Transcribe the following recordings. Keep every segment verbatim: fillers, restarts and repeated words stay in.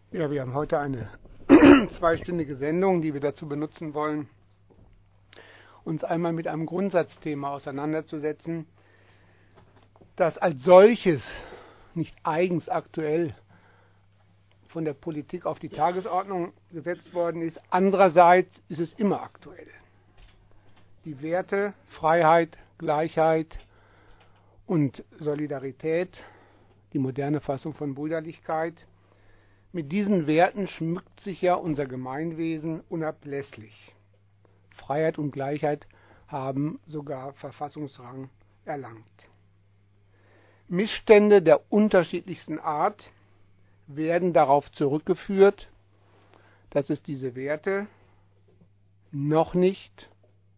Ja, wir haben heute eine zweistündige Sendung, die wir dazu benutzen wollen, uns einmal mit einem Grundsatzthema auseinanderzusetzen, das als solches nicht eigens aktuell von der Politik auf die Tagesordnung gesetzt worden ist. Andererseits ist es immer aktuell. Die Werte Freiheit, Gleichheit und Solidarität, die moderne Fassung von Brüderlichkeit, mit diesen Werten schmückt sich ja unser Gemeinwesen unablässlich. Freiheit und Gleichheit haben sogar Verfassungsrang erlangt. Missstände der unterschiedlichsten Art werden darauf zurückgeführt, dass es diese Werte noch nicht,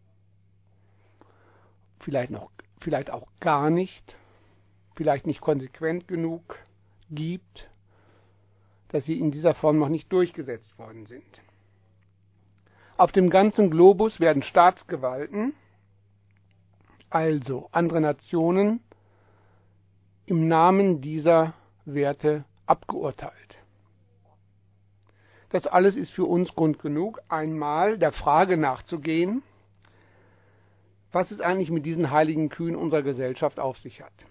vielleicht, noch, vielleicht auch gar nicht, vielleicht nicht konsequent genug gibt, dass sie in dieser Form noch nicht durchgesetzt worden sind. Auf dem ganzen Globus werden Staatsgewalten, also andere Nationen, im Namen dieser Werte abgeurteilt. Das alles ist für uns Grund genug, einmal der Frage nachzugehen, was es eigentlich mit diesen heiligen Kühen unserer Gesellschaft auf sich hat.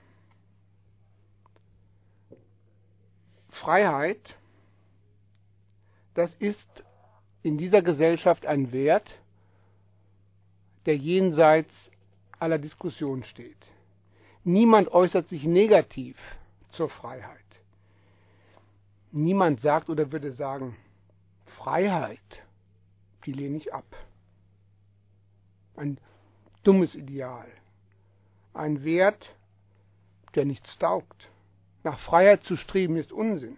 Freiheit, das ist in dieser Gesellschaft ein Wert, der jenseits aller Diskussion steht. Niemand äußert sich negativ zur Freiheit. Niemand sagt oder würde sagen, Freiheit, die lehne ich ab. Ein dummes Ideal. Ein Wert, der nichts taugt. Nach Freiheit zu streben ist Unsinn.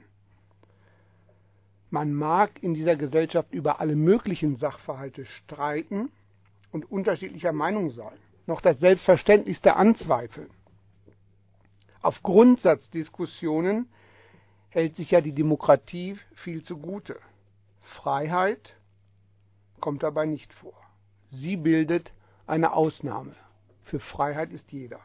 Man mag in dieser Gesellschaft über alle möglichen Sachverhalte streiten und unterschiedlicher Meinung sein, noch das Selbstverständlichste anzweifeln. Auf Grundsatzdiskussionen hält sich ja die Demokratie viel zugute. Freiheit kommt dabei nicht vor. Sie bildet eine Ausnahme. Für Freiheit ist jeder.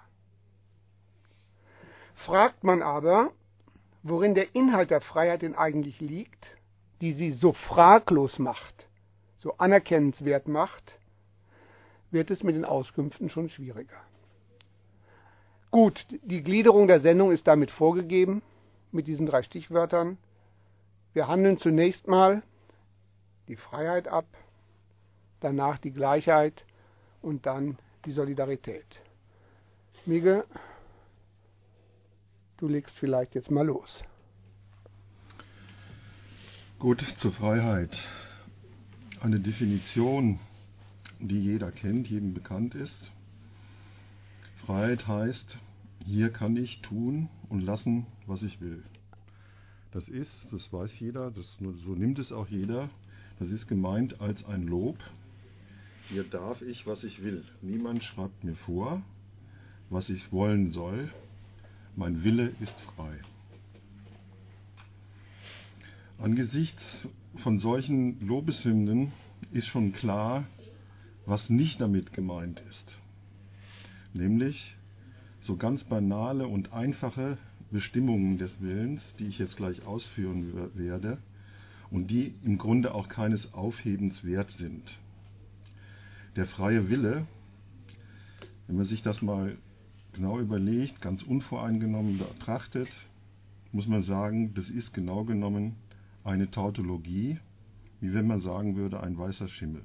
Fragt man aber, worin der Inhalt der Freiheit denn eigentlich liegt, die sie so fraglos macht, so anerkennenswert macht, wird es mit den Auskünften schon schwieriger. Gut, die Gliederung der Sendung ist damit vorgegeben, mit diesen drei Stichwörtern. Wir handeln zunächst mal die Freiheit ab, danach die Gleichheit und dann die Solidarität. Miguel, du legst vielleicht jetzt mal los. Gut, zur Freiheit. Eine Definition, die jeder kennt, jedem bekannt ist. Freiheit heißt, hier kann ich tun und lassen, was ich will. Das ist, das weiß jeder, das, so nimmt es auch jeder, das ist gemeint als ein Lob. Hier darf ich, was ich will. Niemand schreibt mir vor, was ich wollen soll. Mein Wille ist frei. Angesichts von solchen Lobeshymnen ist schon klar, was nicht damit gemeint ist. Nämlich so ganz banale und einfache Bestimmungen des Willens, die ich jetzt gleich ausführen werde und die im Grunde auch keines Aufhebens wert sind. Der freie Wille, wenn man sich das mal genau überlegt, ganz unvoreingenommen betrachtet, muss man sagen, das ist genau genommen eine Tautologie, wie wenn man sagen würde, ein weißer Schimmel.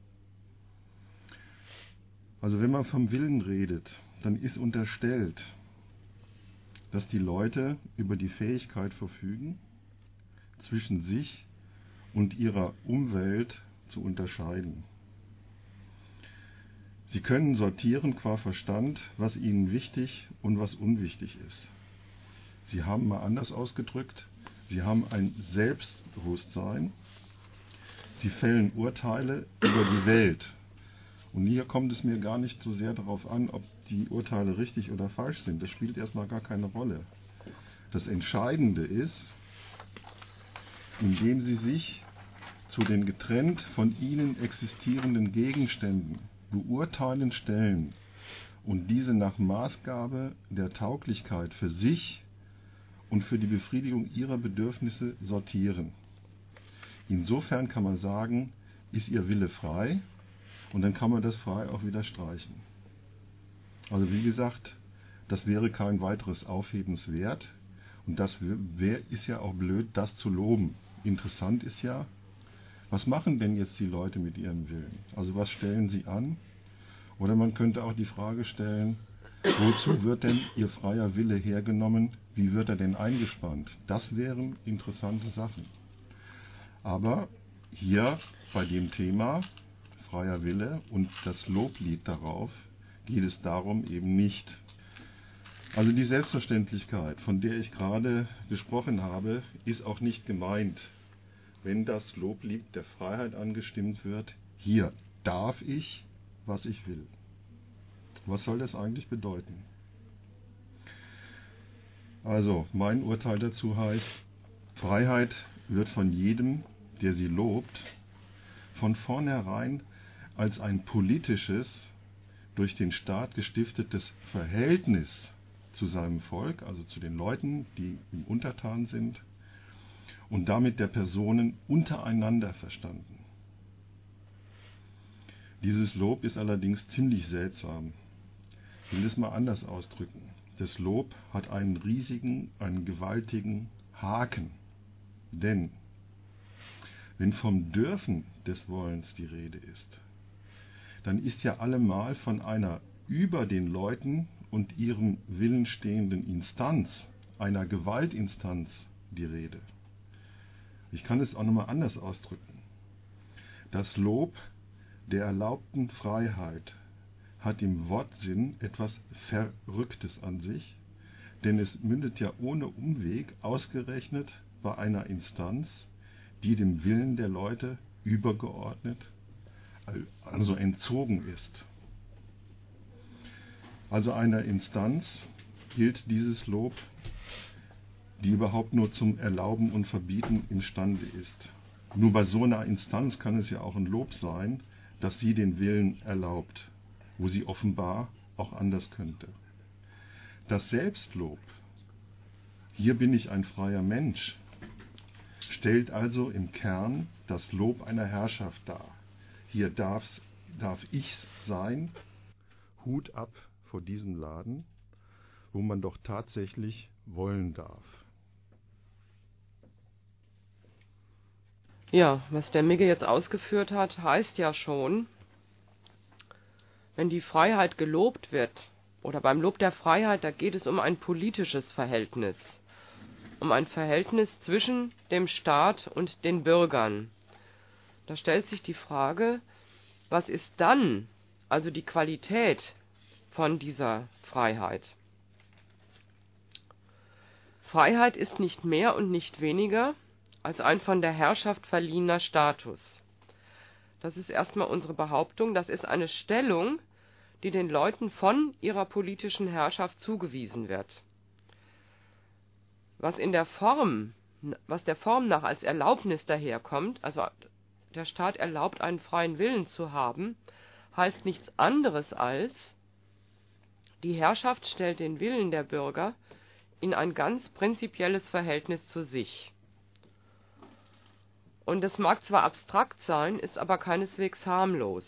Also wenn man vom Willen redet, dann ist unterstellt, dass die Leute über die Fähigkeit verfügen, zwischen sich und ihrer Umwelt zu unterscheiden. Sie können sortieren qua Verstand, was ihnen wichtig und was unwichtig ist. Sie haben, mal anders ausgedrückt, sie haben ein Selbstbewusstsein, sie fällen Urteile über die Welt. Und hier kommt es mir gar nicht so sehr darauf an, ob die Urteile richtig oder falsch sind. Das spielt erstmal gar keine Rolle. Das Entscheidende ist, indem sie sich zu den getrennt von ihnen existierenden Gegenständen beurteilen stellen und diese nach Maßgabe der Tauglichkeit für sich und für die Befriedigung ihrer Bedürfnisse sortieren. Insofern kann man sagen, ist ihr Wille frei und dann kann man das frei auch wieder streichen. Also wie gesagt, das wäre kein weiteres Aufhebens wert und das wär, ist ja auch blöd, das zu loben. Interessant ist ja, was machen denn jetzt die Leute mit ihrem Willen? Also was stellen sie an? Oder man könnte auch die Frage stellen, wozu wird denn ihr freier Wille hergenommen? Wie wird er denn eingespannt? Das wären interessante Sachen. Aber hier bei dem Thema freier Wille und das Loblied darauf geht es darum eben nicht. Also die Selbstverständlichkeit, von der ich gerade gesprochen habe, ist auch nicht gemeint, wenn das Loblied der Freiheit angestimmt wird. Hier darf ich, was ich will. Was soll das eigentlich bedeuten? Also, mein Urteil dazu heißt, Freiheit wird von jedem, der sie lobt, von vornherein als ein politisches, durch den Staat gestiftetes Verhältnis zu seinem Volk, also zu den Leuten, die ihm untertan sind, und damit der Personen untereinander verstanden. Dieses Lob ist allerdings ziemlich seltsam. Ich will es mal anders ausdrücken. Das Lob hat einen riesigen, einen gewaltigen Haken. Denn wenn vom Dürfen des Wollens die Rede ist, dann ist ja allemal von einer über den Leuten und ihrem Willen stehenden Instanz, einer Gewaltinstanz, die Rede. Ich kann es auch nochmal anders ausdrücken. Das Lob der erlaubten Freiheit hat im Wortsinn etwas Verrücktes an sich, denn es mündet ja ohne Umweg ausgerechnet bei einer Instanz, die dem Willen der Leute übergeordnet, also entzogen ist. Also einer Instanz gilt dieses Lob, die überhaupt nur zum Erlauben und Verbieten imstande ist. Nur bei so einer Instanz kann es ja auch ein Lob sein, dass sie den Willen erlaubt, wo sie offenbar auch anders könnte. Das Selbstlob, hier bin ich ein freier Mensch, stellt also im Kern das Lob einer Herrschaft dar. Hier darf's, darf ich's sein, Hut ab vor diesem Laden, wo man doch tatsächlich wollen darf. Ja, was der Migge jetzt ausgeführt hat, heißt ja schon, wenn die Freiheit gelobt wird, oder beim Lob der Freiheit, da geht es um ein politisches Verhältnis, um ein Verhältnis zwischen dem Staat und den Bürgern. Da stellt sich die Frage, was ist dann also die Qualität von dieser Freiheit? Freiheit ist nicht mehr und nicht weniger als ein von der Herrschaft verliehener Status. Das ist erstmal unsere Behauptung, das ist eine Stellung, die den Leuten von ihrer politischen Herrschaft zugewiesen wird. Was in der Form, was der Form nach als Erlaubnis daherkommt, also der Staat erlaubt, einen freien Willen zu haben, heißt nichts anderes als, die Herrschaft stellt den Willen der Bürger in ein ganz prinzipielles Verhältnis zu sich. Und es mag zwar abstrakt sein, ist aber keineswegs harmlos.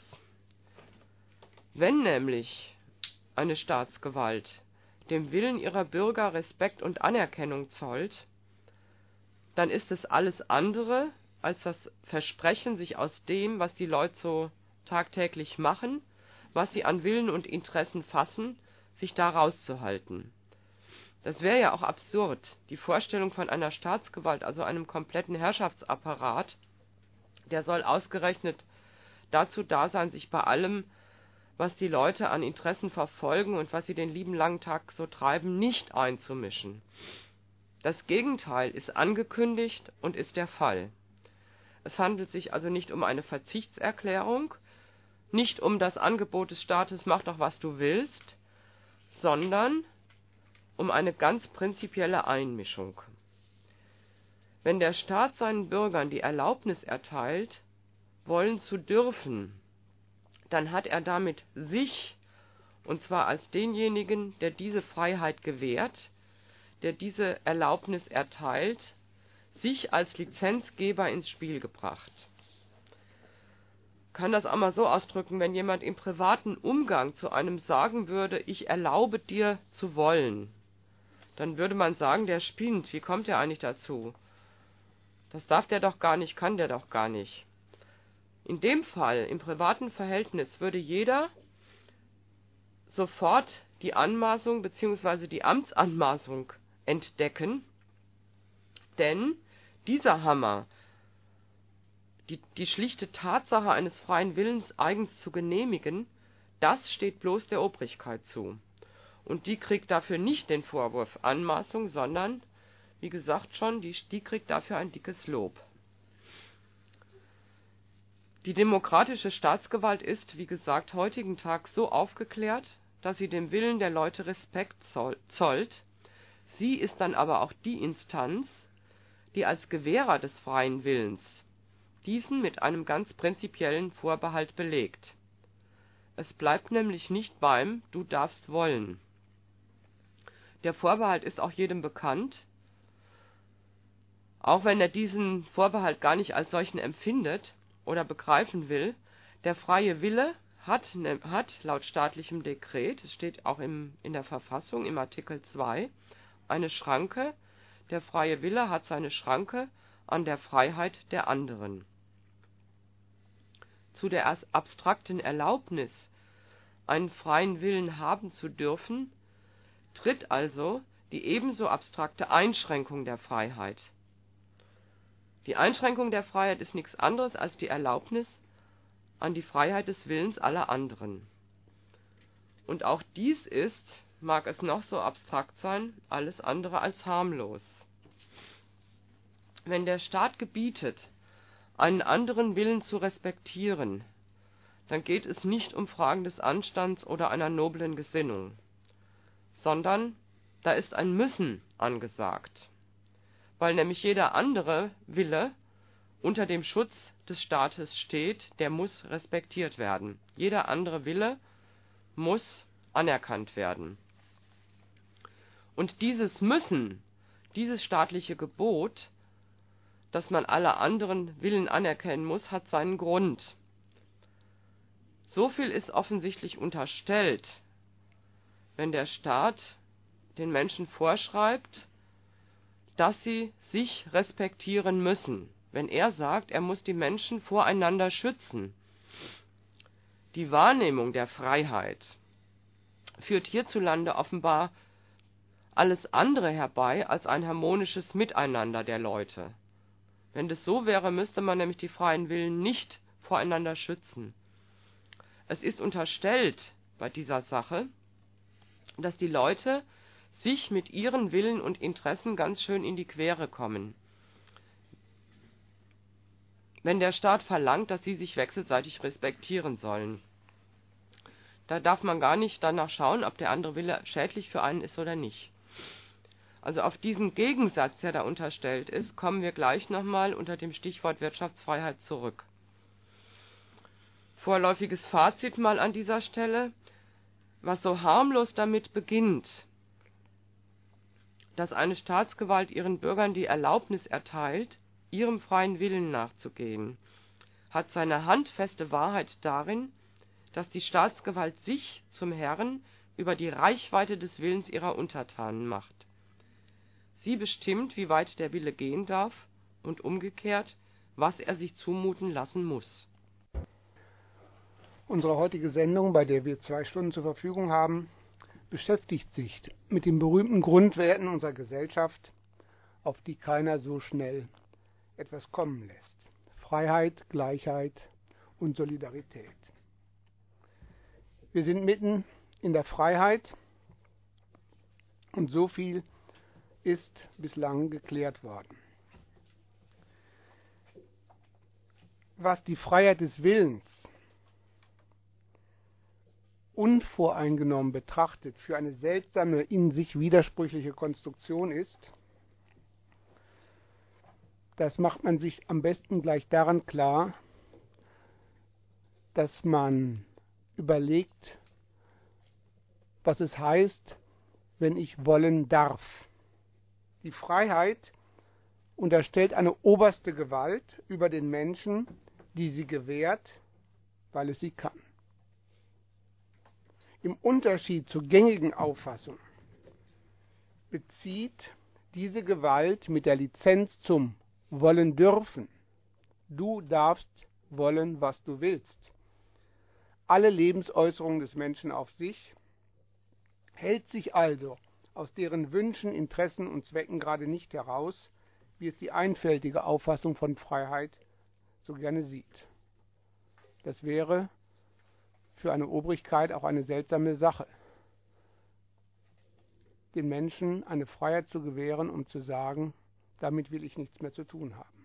Wenn nämlich eine Staatsgewalt dem Willen ihrer Bürger Respekt und Anerkennung zollt, dann ist es alles andere als das Versprechen, sich aus dem, was die Leute so tagtäglich machen, was sie an Willen und Interessen fassen, sich da rauszuhalten. Das wäre ja auch absurd, die Vorstellung von einer Staatsgewalt, also einem kompletten Herrschaftsapparat, der soll ausgerechnet dazu da sein, sich bei allem, was die Leute an Interessen verfolgen und was sie den lieben langen Tag so treiben, nicht einzumischen. Das Gegenteil ist angekündigt und ist der Fall. Es handelt sich also nicht um eine Verzichtserklärung, nicht um das Angebot des Staates, mach doch, was du willst, sondern um eine ganz prinzipielle Einmischung. Wenn der Staat seinen Bürgern die Erlaubnis erteilt, wollen zu dürfen, dann hat er damit sich, und zwar als denjenigen, der diese Freiheit gewährt, der diese Erlaubnis erteilt, sich als Lizenzgeber ins Spiel gebracht. Ich kann das einmal so ausdrücken, wenn jemand im privaten Umgang zu einem sagen würde, ich erlaube dir zu wollen, dann würde man sagen, der spinnt, wie kommt er eigentlich dazu? Das darf der doch gar nicht, kann der doch gar nicht. In dem Fall, im privaten Verhältnis, würde jeder sofort die Anmaßung bzw. die Amtsanmaßung entdecken, denn dieser Hammer, die, die schlichte Tatsache eines freien Willens eigens zu genehmigen, das steht bloß der Obrigkeit zu. Und die kriegt dafür nicht den Vorwurf Anmaßung, sondern, wie gesagt schon, die, die kriegt dafür ein dickes Lob. Die demokratische Staatsgewalt ist, wie gesagt, heutigen Tag so aufgeklärt, dass sie dem Willen der Leute Respekt zollt. Sie ist dann aber auch die Instanz, die als Gewährer des freien Willens diesen mit einem ganz prinzipiellen Vorbehalt belegt. Es bleibt nämlich nicht beim Du darfst wollen. Der Vorbehalt ist auch jedem bekannt, auch wenn er diesen Vorbehalt gar nicht als solchen empfindet oder begreifen will. Der freie Wille hat, hat laut staatlichem Dekret, es steht auch im, in der Verfassung im Artikel zwei, eine Schranke. Der freie Wille hat seine Schranke an der Freiheit der anderen. Zu der abstrakten Erlaubnis, einen freien Willen haben zu dürfen, tritt also die ebenso abstrakte Einschränkung der Freiheit. Die Einschränkung der Freiheit ist nichts anderes als die Erlaubnis an die Freiheit des Willens aller anderen. Und auch dies ist, mag es noch so abstrakt sein, alles andere als harmlos. Wenn der Staat gebietet, einen anderen Willen zu respektieren, dann geht es nicht um Fragen des Anstands oder einer noblen Gesinnung, sondern da ist ein Müssen angesagt, weil nämlich jeder andere Wille unter dem Schutz des Staates steht, der muss respektiert werden. Jeder andere Wille muss anerkannt werden. Und dieses Müssen, dieses staatliche Gebot, dass man alle anderen Willen anerkennen muss, hat seinen Grund. So viel ist offensichtlich unterstellt, wenn der Staat den Menschen vorschreibt, dass sie sich respektieren müssen. Wenn er sagt, er muss die Menschen voreinander schützen. Die Wahrnehmung der Freiheit führt hierzulande offenbar alles andere herbei als ein harmonisches Miteinander der Leute. Wenn das so wäre, müsste man nämlich die freien Willen nicht voreinander schützen. Es ist unterstellt bei dieser Sache, dass die Leute sich mit ihren Willen und Interessen ganz schön in die Quere kommen. Wenn der Staat verlangt, dass sie sich wechselseitig respektieren sollen, da darf man gar nicht danach schauen, ob der andere Wille schädlich für einen ist oder nicht. Also auf diesen Gegensatz, der da unterstellt ist, kommen wir gleich nochmal unter dem Stichwort Wirtschaftsfreiheit zurück. Vorläufiges Fazit mal an dieser Stelle: Was so harmlos damit beginnt, dass eine Staatsgewalt ihren Bürgern die Erlaubnis erteilt, ihrem freien Willen nachzugehen, hat seine handfeste Wahrheit darin, dass die Staatsgewalt sich zum Herrn über die Reichweite des Willens ihrer Untertanen macht. Sie bestimmt, wie weit der Wille gehen darf und umgekehrt, was er sich zumuten lassen muss. Unsere heutige Sendung, bei der wir zwei Stunden zur Verfügung haben, beschäftigt sich mit den berühmten Grundwerten unserer Gesellschaft, auf die keiner so schnell etwas kommen lässt. Freiheit, Gleichheit und Solidarität. Wir sind mitten in der Freiheit und so viel ist bislang geklärt worden. Was die Freiheit des Willens unvoreingenommen betrachtet für eine seltsame, in sich widersprüchliche Konstruktion ist, das macht man sich am besten gleich daran klar, dass man überlegt, was es heißt, wenn ich wollen darf. Die Freiheit unterstellt eine oberste Gewalt über den Menschen, die sie gewährt, weil es sie kann. Im Unterschied zur gängigen Auffassung bezieht diese Gewalt mit der Lizenz zum Wollen dürfen. Du darfst wollen, was du willst. Alle Lebensäußerungen des Menschen auf sich, hält sich also aus deren Wünschen, Interessen und Zwecken gerade nicht heraus, wie es die einfältige Auffassung von Freiheit so gerne sieht. Das wäre für eine Obrigkeit auch eine seltsame Sache, den Menschen eine Freiheit zu gewähren, um zu sagen, damit will ich nichts mehr zu tun haben.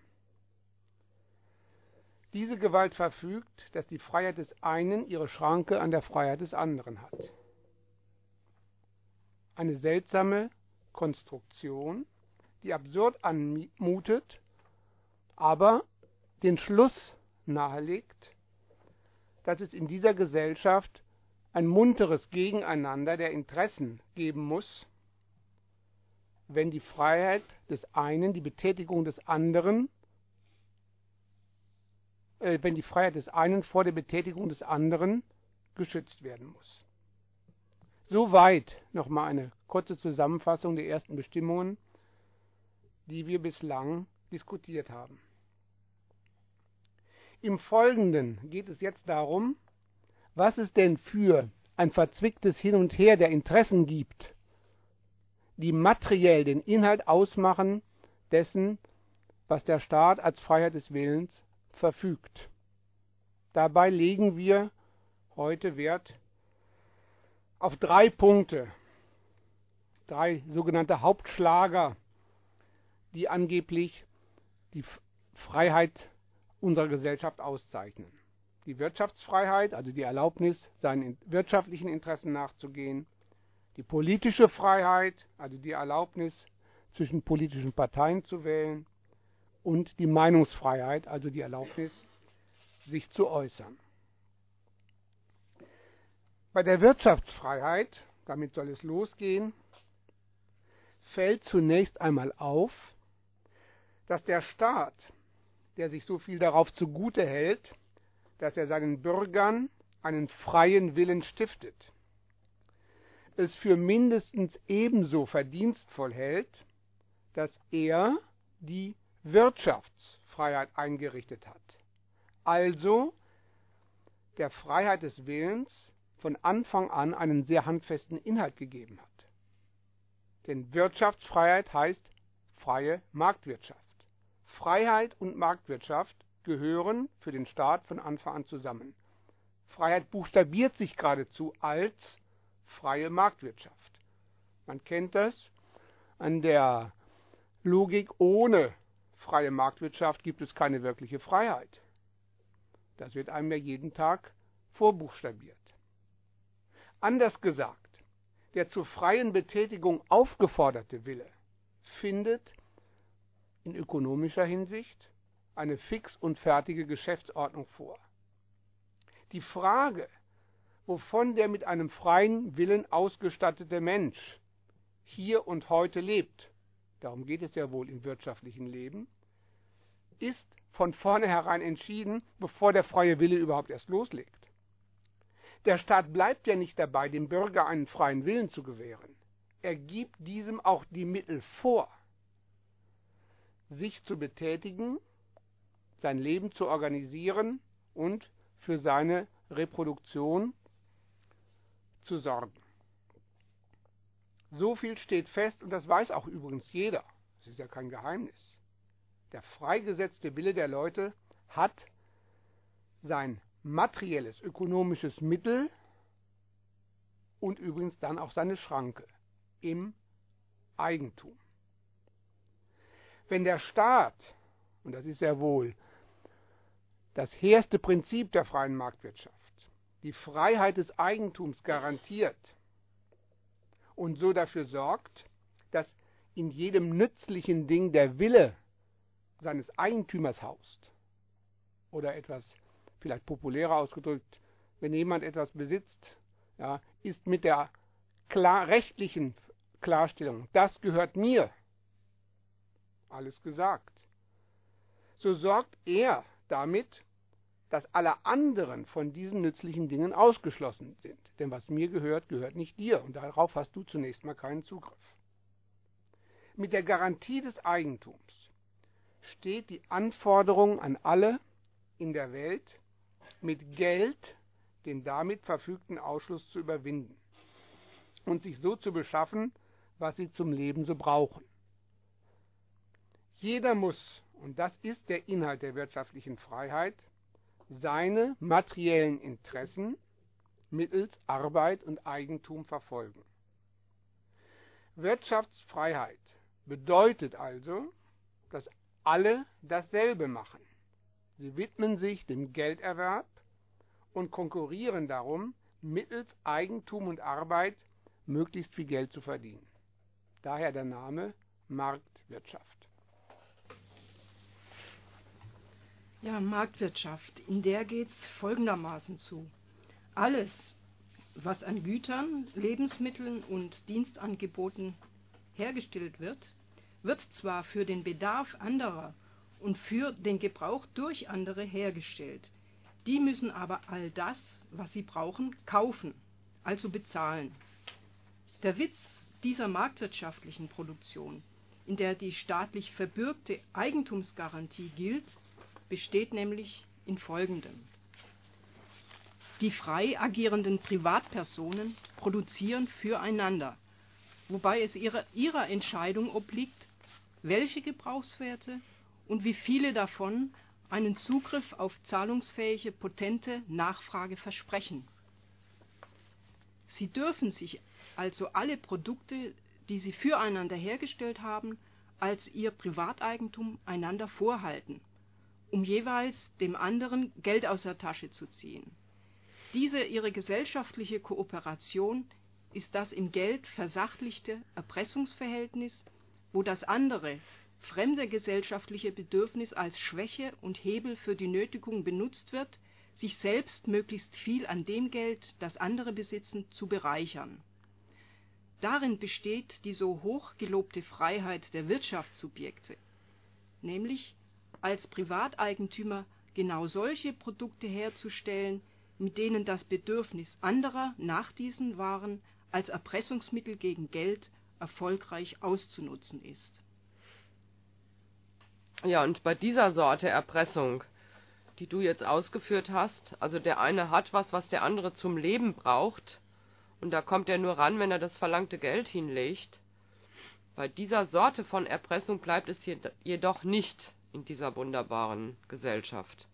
Diese Gewalt verfügt, dass die Freiheit des einen ihre Schranke an der Freiheit des anderen hat. Eine seltsame Konstruktion, die absurd anmutet, aber den Schluss nahelegt, dass es in dieser Gesellschaft ein munteres Gegeneinander der Interessen geben muss, wenn die Freiheit des einen, die Betätigung des anderen, äh, wenn die Freiheit des einen vor der Betätigung des anderen geschützt werden muss. Soweit nochmal eine kurze Zusammenfassung der ersten Bestimmungen, die wir bislang diskutiert haben. Im Folgenden geht es jetzt darum, was es denn für ein verzwicktes Hin und Her der Interessen gibt, die materiell den Inhalt ausmachen dessen, was der Staat als Freiheit des Willens verfügt. Dabei legen wir heute Wert auf drei Punkte, drei sogenannte Hauptschlager, die angeblich die Freiheit unserer Gesellschaft auszeichnen. Die Wirtschaftsfreiheit, also die Erlaubnis, seinen wirtschaftlichen Interessen nachzugehen, die politische Freiheit, also die Erlaubnis, zwischen politischen Parteien zu wählen, und die Meinungsfreiheit, also die Erlaubnis, sich zu äußern. Bei der Wirtschaftsfreiheit, damit soll es losgehen, fällt zunächst einmal auf, dass der Staat, der sich so viel darauf zugute hält, dass er seinen Bürgern einen freien Willen stiftet, es für mindestens ebenso verdienstvoll hält, dass er die Wirtschaftsfreiheit eingerichtet hat, also der Freiheit des Willens von Anfang an einen sehr handfesten Inhalt gegeben hat. Denn Wirtschaftsfreiheit heißt freie Marktwirtschaft. Freiheit und Marktwirtschaft gehören für den Staat von Anfang an zusammen. Freiheit buchstabiert sich geradezu als freie Marktwirtschaft. Man kennt das an der Logik, ohne freie Marktwirtschaft gibt es keine wirkliche Freiheit. Das wird einem ja jeden Tag vorbuchstabiert. Anders gesagt, der zur freien Betätigung aufgeforderte Wille findet in ökonomischer Hinsicht eine fix und fertige Geschäftsordnung vor. Die Frage, wovon der mit einem freien Willen ausgestattete Mensch hier und heute lebt, darum geht es ja wohl im wirtschaftlichen Leben, ist von vornherein entschieden, bevor der freie Wille überhaupt erst loslegt. Der Staat bleibt ja nicht dabei, dem Bürger einen freien Willen zu gewähren. Er gibt diesem auch die Mittel vor, sich zu betätigen, sein Leben zu organisieren und für seine Reproduktion zu sorgen. So viel steht fest, und das weiß auch übrigens jeder, das ist ja kein Geheimnis. Der freigesetzte Wille der Leute hat sein materielles, ökonomisches Mittel und übrigens dann auch seine Schranke im Eigentum. Wenn der Staat, und das ist ja wohl das hehrstes Prinzip der freien Marktwirtschaft, die Freiheit des Eigentums garantiert und so dafür sorgt, dass in jedem nützlichen Ding der Wille seines Eigentümers haust, oder etwas vielleicht populärer ausgedrückt, wenn jemand etwas besitzt, ja, ist mit der klar, rechtlichen Klarstellung, das gehört mir, alles gesagt. So sorgt er damit, dass alle anderen von diesen nützlichen Dingen ausgeschlossen sind. Denn was mir gehört, gehört nicht dir und darauf hast du zunächst mal keinen Zugriff. Mit der Garantie des Eigentums steht die Anforderung an alle in der Welt, mit Geld den damit verfügten Ausschluss zu überwinden und sich so zu beschaffen, was sie zum Leben so brauchen. Jeder muss, und das ist der Inhalt der wirtschaftlichen Freiheit, seine materiellen Interessen mittels Arbeit und Eigentum verfolgen. Wirtschaftsfreiheit bedeutet also, dass alle dasselbe machen. Sie widmen sich dem Gelderwerb und konkurrieren darum, mittels Eigentum und Arbeit möglichst viel Geld zu verdienen. Daher der Name Marktwirtschaft. Ja, Marktwirtschaft, in der geht es folgendermaßen zu. Alles, was an Gütern, Lebensmitteln und Dienstangeboten hergestellt wird, wird zwar für den Bedarf anderer und für den Gebrauch durch andere hergestellt. Die müssen aber all das, was sie brauchen, kaufen, also bezahlen. Der Witz dieser marktwirtschaftlichen Produktion, in der die staatlich verbürgte Eigentumsgarantie gilt, besteht nämlich in Folgendem. Die frei agierenden Privatpersonen produzieren füreinander, wobei es ihrer, ihrer Entscheidung obliegt, welche Gebrauchswerte und wie viele davon einen Zugriff auf zahlungsfähige, potente Nachfrage versprechen. Sie dürfen sich also alle Produkte, die sie füreinander hergestellt haben, als ihr Privateigentum einander vorhalten, um jeweils dem anderen Geld aus der Tasche zu ziehen. Diese ihre gesellschaftliche Kooperation ist das im Geld versachlichte Erpressungsverhältnis, wo das andere, fremde gesellschaftliche Bedürfnis als Schwäche und Hebel für die Nötigung benutzt wird, sich selbst möglichst viel an dem Geld, das andere besitzen, zu bereichern. Darin besteht die so hoch gelobte Freiheit der Wirtschaftssubjekte, nämlich als Privateigentümer genau solche Produkte herzustellen, mit denen das Bedürfnis anderer nach diesen Waren als Erpressungsmittel gegen Geld erfolgreich auszunutzen ist. Ja, und bei dieser Sorte Erpressung, die du jetzt ausgeführt hast, also der eine hat was, was der andere zum Leben braucht, und da kommt er nur ran, wenn er das verlangte Geld hinlegt. Bei dieser Sorte von Erpressung bleibt es jedoch nicht in dieser wunderbaren Gesellschaft.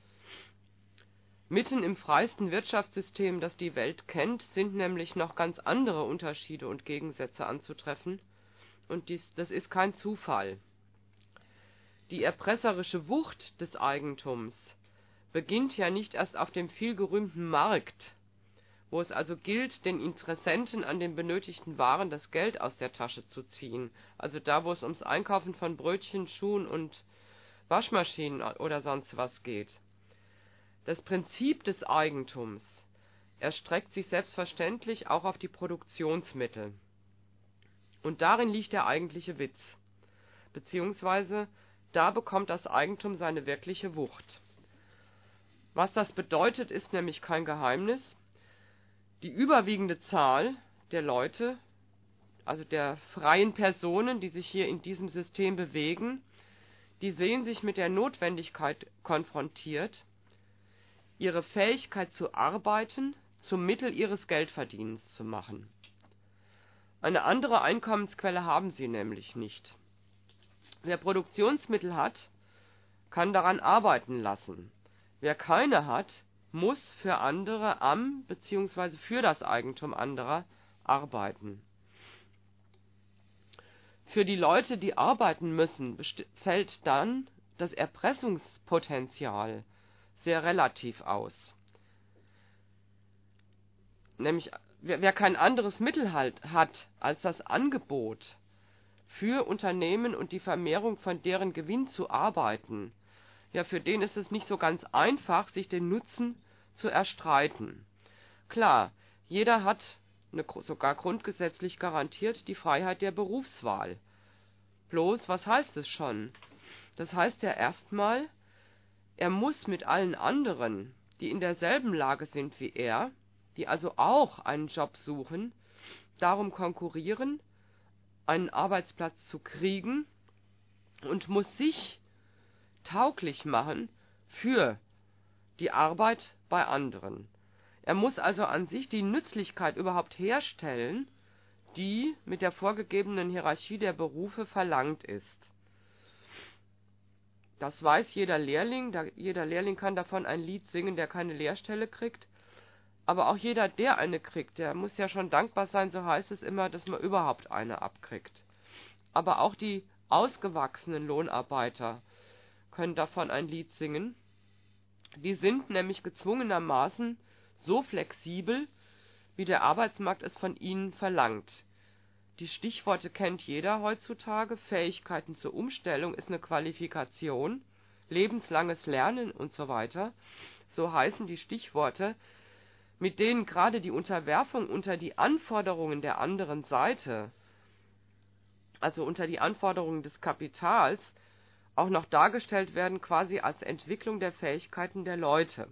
Mitten im freiesten Wirtschaftssystem, das die Welt kennt, sind nämlich noch ganz andere Unterschiede und Gegensätze anzutreffen, und dies, das ist kein Zufall. Die erpresserische Wucht des Eigentums beginnt ja nicht erst auf dem vielgerühmten Markt, wo es also gilt, den Interessenten an den benötigten Waren das Geld aus der Tasche zu ziehen, also da, wo es ums Einkaufen von Brötchen, Schuhen und Waschmaschinen oder sonst was geht. Das Prinzip des Eigentums erstreckt sich selbstverständlich auch auf die Produktionsmittel. Und darin liegt der eigentliche Witz, beziehungsweise da bekommt das Eigentum seine wirkliche Wucht. Was das bedeutet, ist nämlich kein Geheimnis. Die überwiegende Zahl der Leute, also der freien Personen, die sich hier in diesem System bewegen, die sehen sich mit der Notwendigkeit konfrontiert, ihre Fähigkeit zu arbeiten zum Mittel ihres Geldverdienens zu machen. Eine andere Einkommensquelle haben sie nämlich nicht. Wer Produktionsmittel hat, kann daran arbeiten lassen. Wer keine hat, muss für andere am bzw. für das Eigentum anderer arbeiten. Für die Leute, die arbeiten müssen, fällt dann das Erpressungspotenzial sehr relativ aus. Nämlich, wer, wer kein anderes Mittel halt hat als das Angebot, für Unternehmen und die Vermehrung von deren Gewinn zu arbeiten, ja, für den ist es nicht so ganz einfach, sich den Nutzen zu erstreiten. Klar, jeder hat eine, sogar grundgesetzlich garantiert die Freiheit der Berufswahl. Bloß, was heißt es schon? Das heißt ja erstmal, er muss mit allen anderen, die in derselben Lage sind wie er, die also auch einen Job suchen, darum konkurrieren, einen Arbeitsplatz zu kriegen und muss sich tauglich machen für die Arbeit bei anderen. Er muss also an sich die Nützlichkeit überhaupt herstellen, die mit der vorgegebenen Hierarchie der Berufe verlangt ist. Das weiß jeder Lehrling, da, jeder Lehrling kann davon ein Lied singen, der keine Lehrstelle kriegt, aber auch jeder, der eine kriegt, der muss ja schon dankbar sein, so heißt es immer, dass man überhaupt eine abkriegt. Aber auch die ausgewachsenen Lohnarbeiter können davon ein Lied singen. Die sind nämlich gezwungenermaßen so flexibel, wie der Arbeitsmarkt es von ihnen verlangt. Die Stichworte kennt jeder heutzutage. Fähigkeiten zur Umstellung ist eine Qualifikation, lebenslanges Lernen und so weiter. So heißen die Stichworte, mit denen gerade die Unterwerfung unter die Anforderungen der anderen Seite, also unter die Anforderungen des Kapitals, auch noch dargestellt werden quasi als Entwicklung der Fähigkeiten der Leute.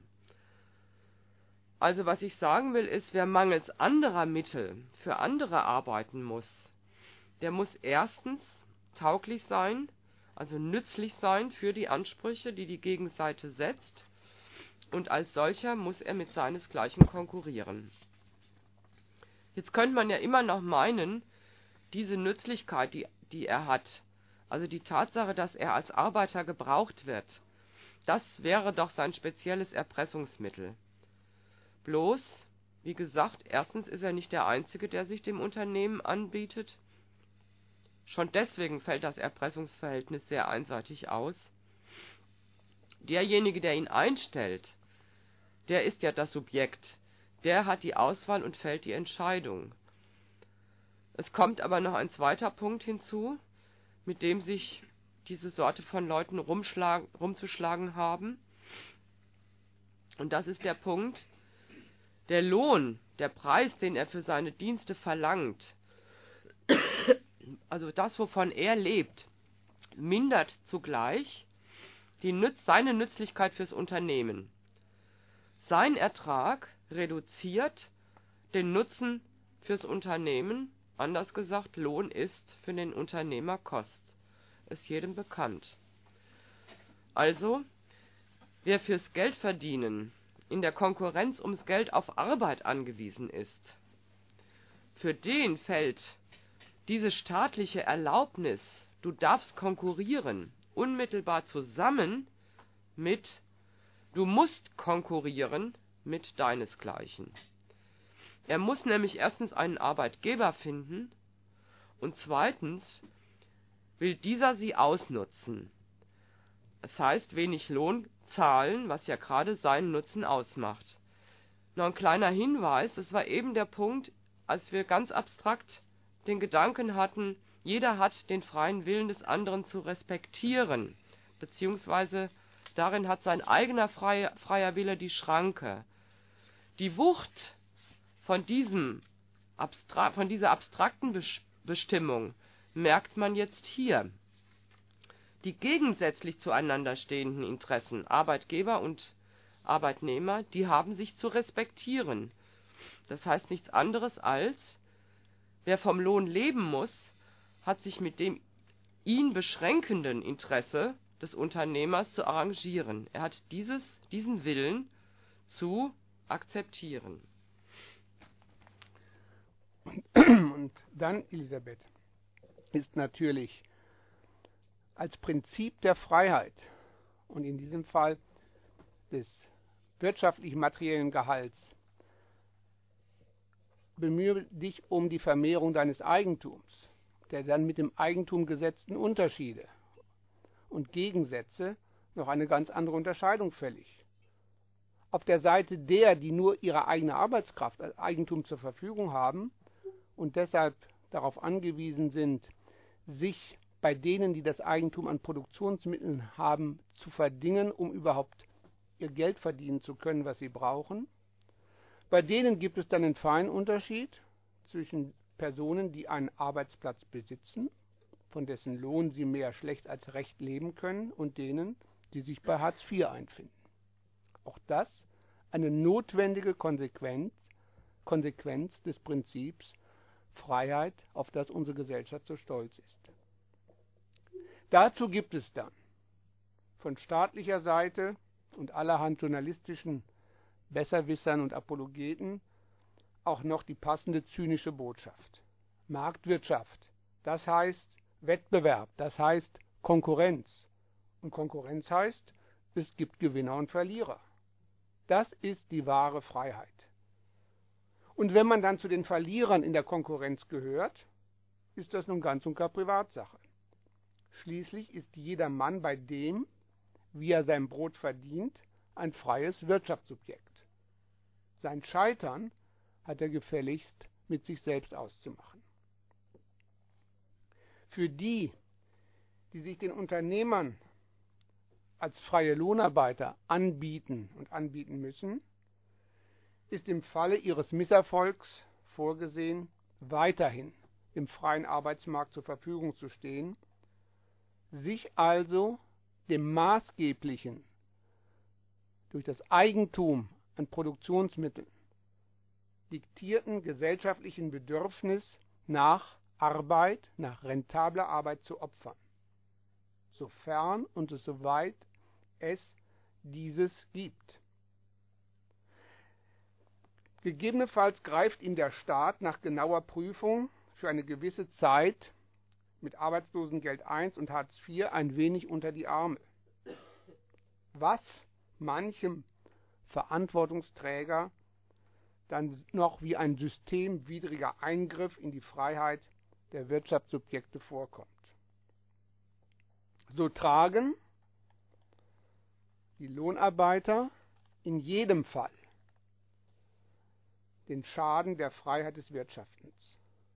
Also was ich sagen will, ist, wer mangels anderer Mittel für andere arbeiten muss, der muss erstens tauglich sein, also nützlich sein für die Ansprüche, die die Gegenseite setzt, und als solcher muss er mit seinesgleichen konkurrieren. Jetzt könnte man ja immer noch meinen, diese Nützlichkeit, die, die er hat, also die Tatsache, dass er als Arbeiter gebraucht wird, das wäre doch sein spezielles Erpressungsmittel. Bloß, wie gesagt, erstens ist er nicht der Einzige, der sich dem Unternehmen anbietet. Schon deswegen fällt das Erpressungsverhältnis sehr einseitig aus. Derjenige, der ihn einstellt, der ist ja das Subjekt. Der hat die Auswahl und fällt die Entscheidung. Es kommt aber noch ein zweiter Punkt hinzu, mit dem sich diese Sorte von Leuten rumschlagen, rumzuschlagen haben. Und das ist der Punkt, der Lohn, der Preis, den er für seine Dienste verlangt, also das, wovon er lebt, mindert zugleich die Nütz, seine Nützlichkeit fürs Unternehmen. Sein Ertrag reduziert den Nutzen fürs Unternehmen. Anders gesagt, Lohn ist für den Unternehmer Kost. Ist jedem bekannt. Also, wer fürs Geldverdienen in der Konkurrenz ums Geld auf Arbeit angewiesen ist, für den fällt diese staatliche Erlaubnis, du darfst konkurrieren, unmittelbar zusammen mit, du musst konkurrieren mit deinesgleichen. Er muss nämlich erstens einen Arbeitgeber finden und zweitens will dieser sie ausnutzen. Das heißt, wenig Lohn zahlen, was ja gerade seinen Nutzen ausmacht. Noch ein kleiner Hinweis, es war eben der Punkt, als wir ganz abstrakt den Gedanken hatten, jeder hat den freien Willen des anderen zu respektieren, beziehungsweise darin hat sein eigener freier, freier Wille die Schranke. Die Wucht von, diesem Abstra- von dieser abstrakten Besch- Bestimmung merkt man jetzt hier. Die gegensätzlich zueinander stehenden Interessen, Arbeitgeber und Arbeitnehmer, die haben sich zu respektieren. Das heißt nichts anderes als, wer vom Lohn leben muss, hat sich mit dem ihn beschränkenden Interesse des Unternehmers zu arrangieren. Er hat dieses, diesen Willen zu akzeptieren. Und dann, Elisabeth, ist natürlich als Prinzip der Freiheit und in diesem Fall des wirtschaftlich-materiellen Gehalts, bemühe dich um die Vermehrung deines Eigentums, der dann mit dem Eigentum gesetzten Unterschiede und Gegensätze noch eine ganz andere Unterscheidung fällig. Auf der Seite der, die nur ihre eigene Arbeitskraft als Eigentum zur Verfügung haben und deshalb darauf angewiesen sind, sich bei denen, die das Eigentum an Produktionsmitteln haben, zu verdingen, um überhaupt ihr Geld verdienen zu können, was sie brauchen. Bei denen gibt es dann einen feinen Unterschied zwischen Personen, die einen Arbeitsplatz besitzen von dessen Lohn sie mehr schlecht als recht leben können, und denen, die sich bei Hartz vier einfinden. Auch das eine notwendige Konsequenz, Konsequenz des Prinzips Freiheit, auf das unsere Gesellschaft so stolz ist. Dazu gibt es dann von staatlicher Seite und allerhand journalistischen Besserwissern und Apologeten auch noch die passende zynische Botschaft. Marktwirtschaft, das heißt Wettbewerb, das heißt Konkurrenz. Und Konkurrenz heißt, es gibt Gewinner und Verlierer. Das ist die wahre Freiheit. Und wenn man dann zu den Verlierern in der Konkurrenz gehört, ist das nun ganz und gar Privatsache. Schließlich ist jeder Mann bei dem, wie er sein Brot verdient, ein freies Wirtschaftssubjekt. Sein Scheitern hat er gefälligst mit sich selbst auszumachen. Für die, die sich den Unternehmern als freie Lohnarbeiter anbieten und anbieten müssen, ist im Falle ihres Misserfolgs vorgesehen, weiterhin im freien Arbeitsmarkt zur Verfügung zu stehen, sich also dem maßgeblichen, durch das Eigentum an Produktionsmitteln diktierten gesellschaftlichen Bedürfnis nach Arbeit, nach rentabler Arbeit zu opfern, sofern und soweit es dieses gibt. Gegebenenfalls greift ihm der Staat nach genauer Prüfung für eine gewisse Zeit mit Arbeitslosengeld eins und Hartz vier ein wenig unter die Arme, was manchem Verantwortungsträger dann noch wie ein systemwidriger Eingriff in die Freiheit der Wirtschaftssubjekte vorkommt. So tragen die Lohnarbeiter in jedem Fall den Schaden der Freiheit des Wirtschaftens.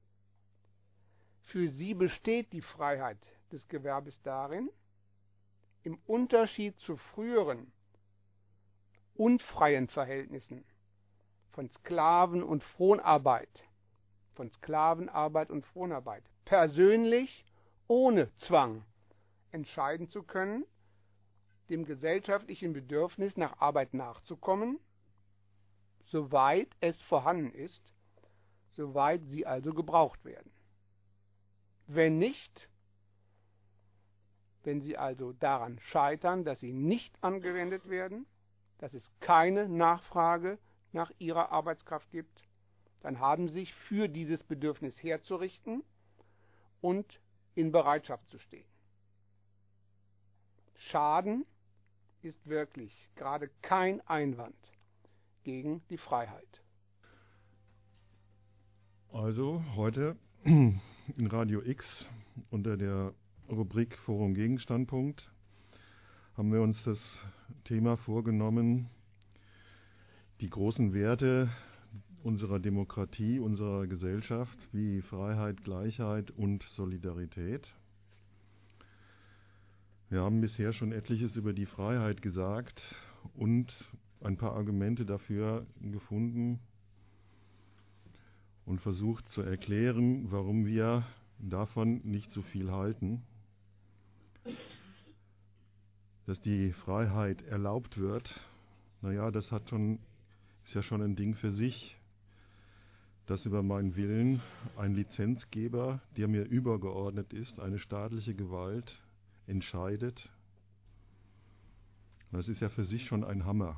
Für sie besteht die Freiheit des Gewerbes darin, im Unterschied zu früheren unfreien Verhältnissen von Sklaven und Fronarbeit, von Sklavenarbeit und Fronarbeit, persönlich ohne Zwang entscheiden zu können, dem gesellschaftlichen Bedürfnis nach Arbeit nachzukommen, soweit es vorhanden ist, soweit sie also gebraucht werden. Wenn nicht, wenn sie also daran scheitern, dass sie nicht angewendet werden, dass es keine Nachfrage nach ihrer Arbeitskraft gibt, dann haben sie sich für dieses Bedürfnis herzurichten und in Bereitschaft zu stehen. Schaden ist wirklich gerade kein Einwand gegen die Freiheit. Also heute in Radio X unter der Rubrik Forum Gegenstandpunkt haben wir uns das Thema vorgenommen, die großen Werte unserer Demokratie, unserer Gesellschaft wie Freiheit, Gleichheit und Solidarität. Wir haben bisher schon etliches über die Freiheit gesagt und ein paar Argumente dafür gefunden und versucht zu erklären, warum wir davon nicht so viel halten. Dass die Freiheit erlaubt wird, naja, das hat schon, ist ja schon ein Ding für sich, dass über meinen Willen ein Lizenzgeber, der mir übergeordnet ist, eine staatliche Gewalt, entscheidet. Das ist ja für sich schon ein Hammer.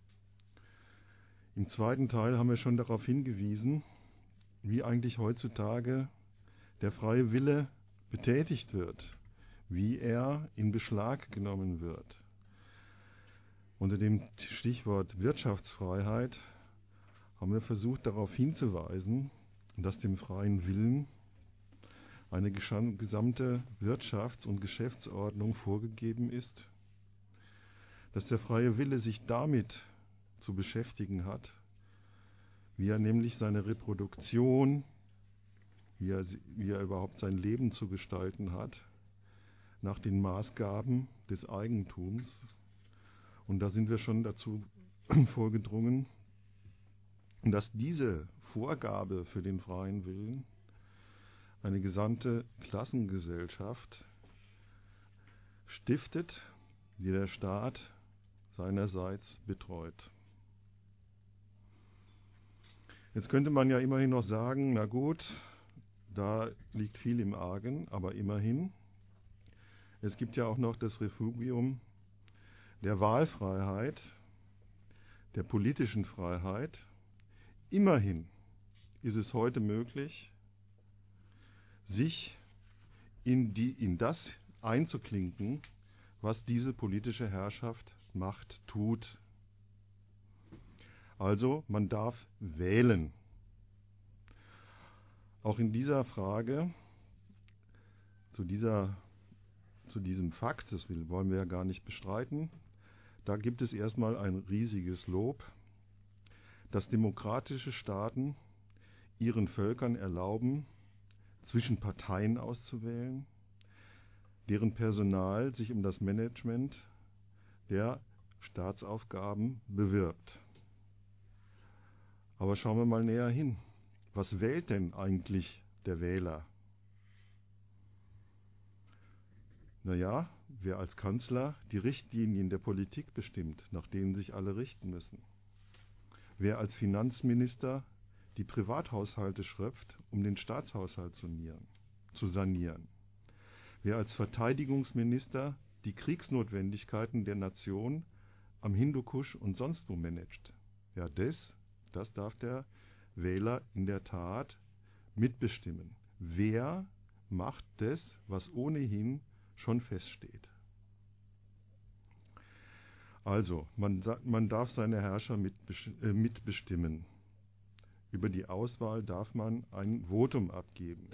Im zweiten Teil haben wir schon darauf hingewiesen, wie eigentlich heutzutage der freie Wille betätigt wird, wie er in Beschlag genommen wird. Unter dem Stichwort Wirtschaftsfreiheit haben wir versucht darauf hinzuweisen, dass dem freien Willen eine gesamte Wirtschafts- und Geschäftsordnung vorgegeben ist, dass der freie Wille sich damit zu beschäftigen hat, wie er nämlich seine Reproduktion, wie er, wie er überhaupt sein Leben zu gestalten hat, nach den Maßgaben des Eigentums. Und da sind wir schon dazu vorgedrungen, dass diese Vorgabe für den freien Willen eine gesamte Klassengesellschaft stiftet, die der Staat seinerseits betreut. Jetzt könnte man ja immerhin noch sagen, na gut, da liegt viel im Argen, aber immerhin, es gibt ja auch noch das Refugium der Wahlfreiheit, der politischen Freiheit. Immerhin ist es heute möglich, sich in, die, in das einzuklinken, was diese politische Herrschaft macht, tut. Also man darf wählen. Auch in dieser Frage, zu, dieser, zu diesem Fakt, das wollen wir ja gar nicht bestreiten, da gibt es erstmal ein riesiges Lob, dass demokratische Staaten ihren Völkern erlauben, zwischen Parteien auszuwählen, deren Personal sich um das Management der Staatsaufgaben bewirbt. Aber schauen wir mal näher hin. Was wählt denn eigentlich der Wähler? Naja, wer als Kanzler die Richtlinien der Politik bestimmt, nach denen sich alle richten müssen. Wer als Finanzminister die Privathaushalte schröpft, um den Staatshaushalt zu sanieren. Wer als Verteidigungsminister die Kriegsnotwendigkeiten der Nation am Hindukusch und sonst wo managt. Ja, das, das darf der Wähler in der Tat mitbestimmen. Wer macht das, was ohnehin schon feststeht? Also, man, man darf seine Herrscher mitbestimmen. Über die Auswahl darf man ein Votum abgeben.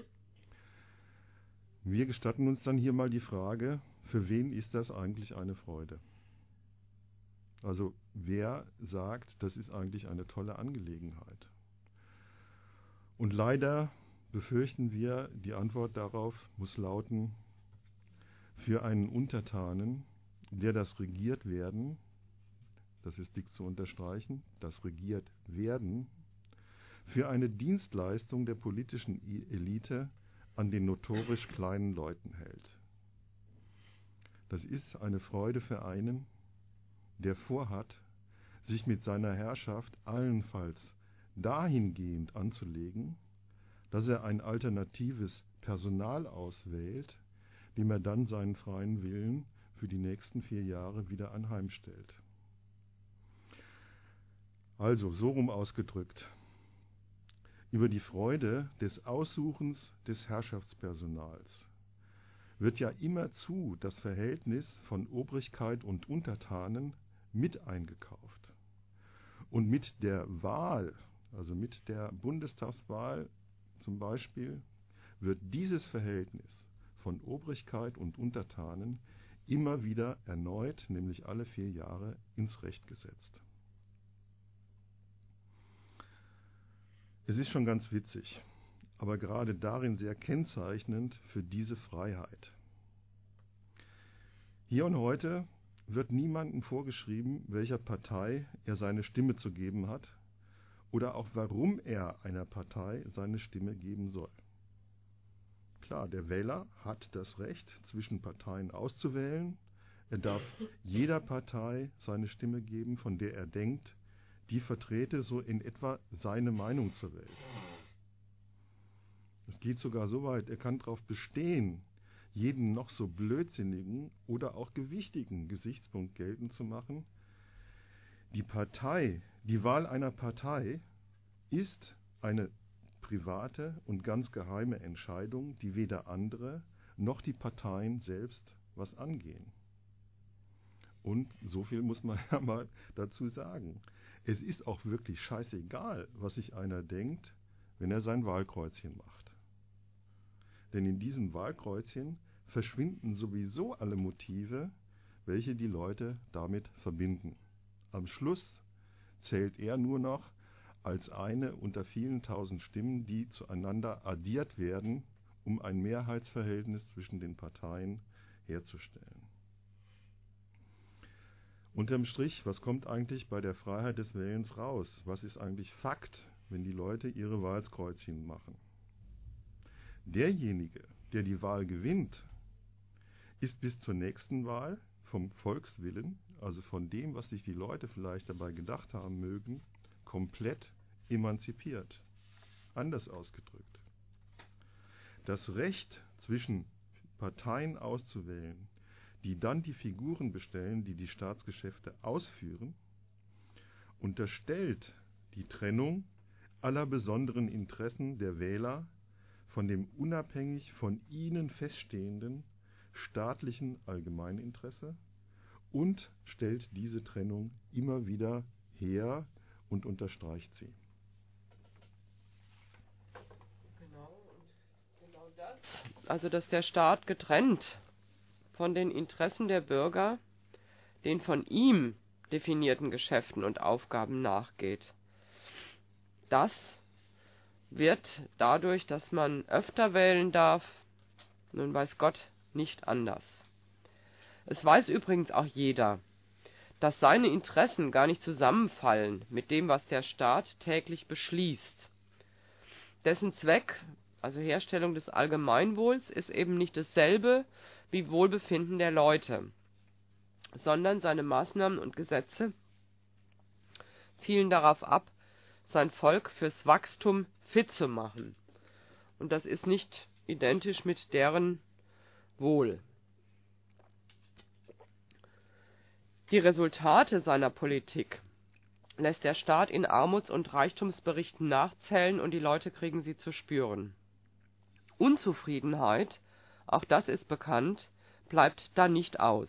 Wir gestatten uns dann hier mal die Frage, für wen ist das eigentlich eine Freude? Also wer sagt, das ist eigentlich eine tolle Angelegenheit? Und leider befürchten wir, die Antwort darauf muss lauten, für einen Untertanen, der das regiert werden, das ist dick zu unterstreichen, das regiert werden, für eine Dienstleistung der politischen Elite an den notorisch kleinen Leuten hält. Das ist eine Freude für einen, der vorhat, sich mit seiner Herrschaft allenfalls dahingehend anzulegen, dass er ein alternatives Personal auswählt, dem er dann seinen freien Willen für die nächsten vier Jahre wieder anheimstellt. Also, so rum ausgedrückt, über die Freude des Aussuchens des Herrschaftspersonals wird ja immerzu das Verhältnis von Obrigkeit und Untertanen mit eingekauft. Und mit der Wahl, also mit der Bundestagswahl zum Beispiel, wird dieses Verhältnis von Obrigkeit und Untertanen immer wieder erneut, nämlich alle vier Jahre, ins Recht gesetzt. Es ist schon ganz witzig, aber gerade darin sehr kennzeichnend für diese Freiheit. Hier und heute wird niemandem vorgeschrieben, welcher Partei er seine Stimme zu geben hat oder auch warum er einer Partei seine Stimme geben soll. Klar, der Wähler hat das Recht, zwischen Parteien auszuwählen. Er darf jeder Partei seine Stimme geben, von der er denkt, die vertrete so in etwa seine Meinung zur Welt. Es geht sogar so weit, er kann darauf bestehen, jeden noch so blödsinnigen oder auch gewichtigen Gesichtspunkt geltend zu machen. Die Partei, die Wahl einer Partei ist eine private und ganz geheime Entscheidung, die weder andere noch die Parteien selbst was angehen. Und so viel muss man ja mal dazu sagen. Es ist auch wirklich scheißegal, was sich einer denkt, wenn er sein Wahlkreuzchen macht. Denn in diesem Wahlkreuzchen verschwinden sowieso alle Motive, welche die Leute damit verbinden. Am Schluss zählt er nur noch als eine unter vielen tausend Stimmen, die zueinander addiert werden, um ein Mehrheitsverhältnis zwischen den Parteien herzustellen. Unterm Strich, was kommt eigentlich bei der Freiheit des Wählens raus? Was ist eigentlich Fakt, wenn die Leute ihre Wahlkreuzchen machen? Derjenige, der die Wahl gewinnt, ist bis zur nächsten Wahl vom Volkswillen, also von dem, was sich die Leute vielleicht dabei gedacht haben mögen, komplett emanzipiert. Anders ausgedrückt. Das Recht zwischen Parteien auszuwählen, die dann die Figuren bestellen, die die Staatsgeschäfte ausführen, unterstellt die Trennung aller besonderen Interessen der Wähler von dem unabhängig von ihnen feststehenden staatlichen Allgemeininteresse und stellt diese Trennung immer wieder her und unterstreicht sie. Genau, und genau das. Also, dass der Staat getrennt von den Interessen der Bürger den von ihm definierten Geschäften und Aufgaben nachgeht. Das wird dadurch, dass man öfter wählen darf, nun weiß Gott, nicht anders. Es weiß übrigens auch jeder, dass seine Interessen gar nicht zusammenfallen mit dem, was der Staat täglich beschließt. Dessen Zweck, also Herstellung des Allgemeinwohls, ist eben nicht dasselbe wie Wohlbefinden der Leute, sondern seine Maßnahmen und Gesetze zielen darauf ab, sein Volk fürs Wachstum fit zu machen. Und das ist nicht identisch mit deren Wohl. Die Resultate seiner Politik lässt der Staat in Armuts- und Reichtumsberichten nachzählen und die Leute kriegen sie zu spüren. Unzufriedenheit, auch das ist bekannt, bleibt da nicht aus.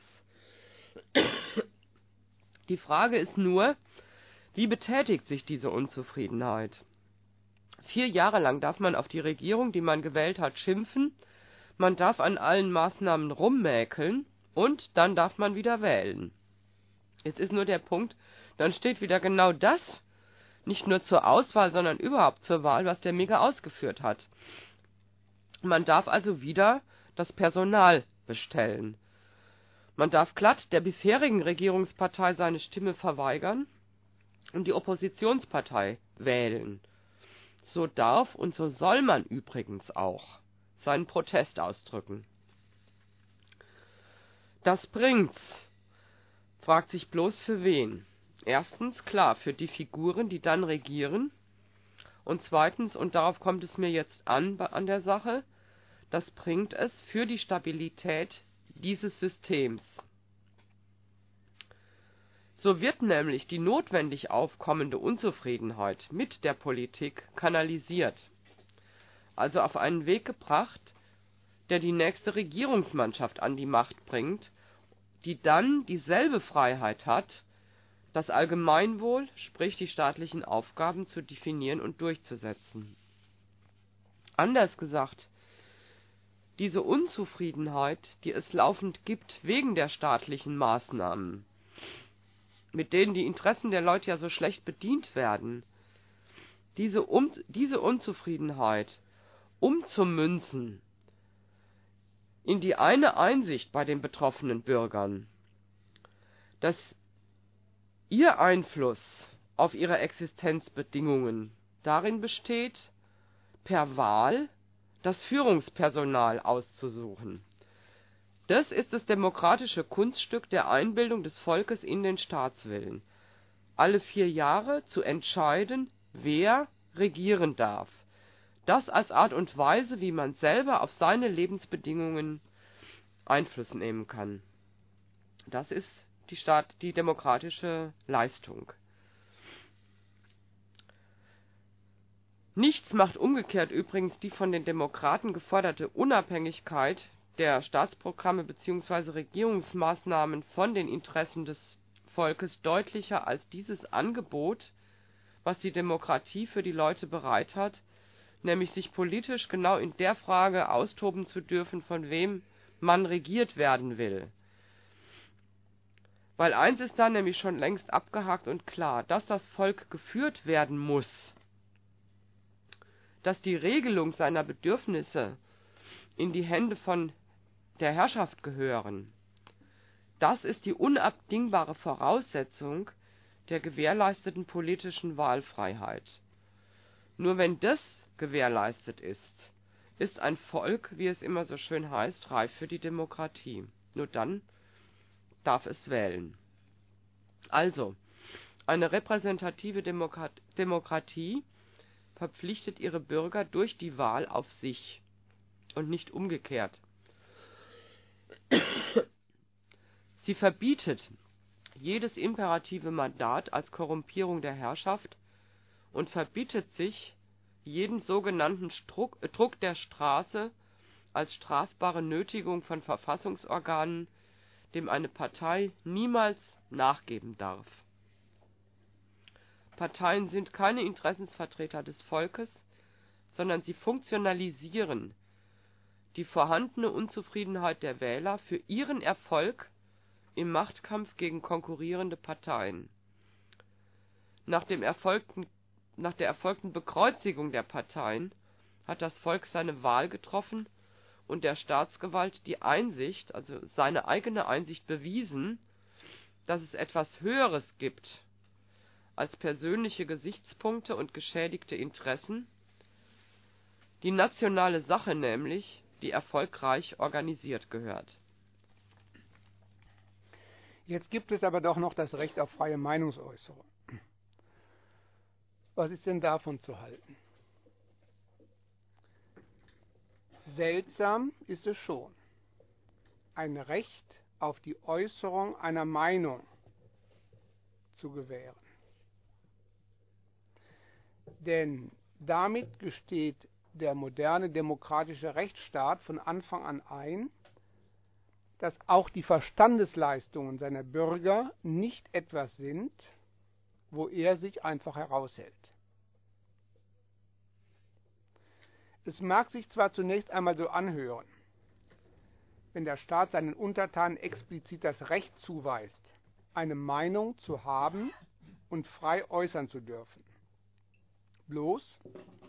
Die Frage ist nur, wie betätigt sich diese Unzufriedenheit? Vier Jahre lang darf man auf die Regierung, die man gewählt hat, schimpfen, man darf an allen Maßnahmen rummäkeln und dann darf man wieder wählen. Jetzt ist nur der Punkt, dann steht wieder genau das, nicht nur zur Auswahl, sondern überhaupt zur Wahl, was der Mega ausgeführt hat. Man darf also wieder das Personal bestellen. Man darf glatt der bisherigen Regierungspartei seine Stimme verweigern und die Oppositionspartei wählen. So darf und so soll man übrigens auch seinen Protest ausdrücken. Das bringt's, fragt sich bloß für wen. Erstens, klar, für die Figuren, die dann regieren. Und zweitens, und darauf kommt es mir jetzt an, an der Sache, das bringt es für die Stabilität dieses Systems. So wird nämlich die notwendig aufkommende Unzufriedenheit mit der Politik kanalisiert, also auf einen Weg gebracht, der die nächste Regierungsmannschaft an die Macht bringt, die dann dieselbe Freiheit hat, das Allgemeinwohl, sprich die staatlichen Aufgaben zu definieren und durchzusetzen. Anders gesagt, diese Unzufriedenheit, die es laufend gibt wegen der staatlichen Maßnahmen, mit denen die Interessen der Leute ja so schlecht bedient werden, diese, um, diese Unzufriedenheit umzumünzen in die eine Einsicht bei den betroffenen Bürgern, dass ihr Einfluss auf ihre Existenzbedingungen darin besteht, per Wahl das Führungspersonal auszusuchen. Das ist das demokratische Kunststück der Einbildung des Volkes in den Staatswillen. Alle vier Jahre zu entscheiden, wer regieren darf. Das als Art und Weise, wie man selber auf seine Lebensbedingungen Einfluss nehmen kann. Das ist die, Staat, die demokratische Leistung. Nichts macht umgekehrt übrigens die von den Demokraten geforderte Unabhängigkeit der Staatsprogramme bzw. Regierungsmaßnahmen von den Interessen des Volkes deutlicher als dieses Angebot, was die Demokratie für die Leute bereit hat, nämlich sich politisch genau in der Frage austoben zu dürfen, von wem man regiert werden will. Weil eins ist da nämlich schon längst abgehakt und klar, dass das Volk geführt werden muss, dass die Regelung seiner Bedürfnisse in die Hände von der Herrschaft gehören. Das ist die unabdingbare Voraussetzung der gewährleisteten politischen Wahlfreiheit. Nur wenn das gewährleistet ist, ist ein Volk, wie es immer so schön heißt, reif für die Demokratie. Nur dann darf es wählen. Also, eine repräsentative Demokrat- Demokratie verpflichtet ihre Bürger durch die Wahl auf sich und nicht umgekehrt. Sie verbietet jedes imperative Mandat als Korrumpierung der Herrschaft und verbietet sich jeden sogenannten Struck, äh, Druck der Straße als strafbare Nötigung von Verfassungsorganen, dem eine Partei niemals nachgeben darf. Parteien sind keine Interessensvertreter des Volkes, sondern sie funktionalisieren die vorhandene Unzufriedenheit der Wähler für ihren Erfolg im Machtkampf gegen konkurrierende Parteien. Nach dem erfolgten, nach der erfolgten Bekreuzigung der Parteien hat das Volk seine Wahl getroffen und der Staatsgewalt die Einsicht, also seine eigene Einsicht bewiesen, dass es etwas Höheres gibt als persönliche Gesichtspunkte und geschädigte Interessen, die nationale Sache nämlich, die erfolgreich organisiert gehört. Jetzt gibt es aber doch noch das Recht auf freie Meinungsäußerung. Was ist denn davon zu halten? Seltsam ist es schon, ein Recht auf die Äußerung einer Meinung zu gewähren. Denn damit gesteht der moderne demokratische Rechtsstaat von Anfang an ein, dass auch die Verstandesleistungen seiner Bürger nicht etwas sind, wo er sich einfach heraushält. Es mag sich zwar zunächst einmal so anhören, wenn der Staat seinen Untertanen explizit das Recht zuweist, eine Meinung zu haben und frei äußern zu dürfen. Bloß,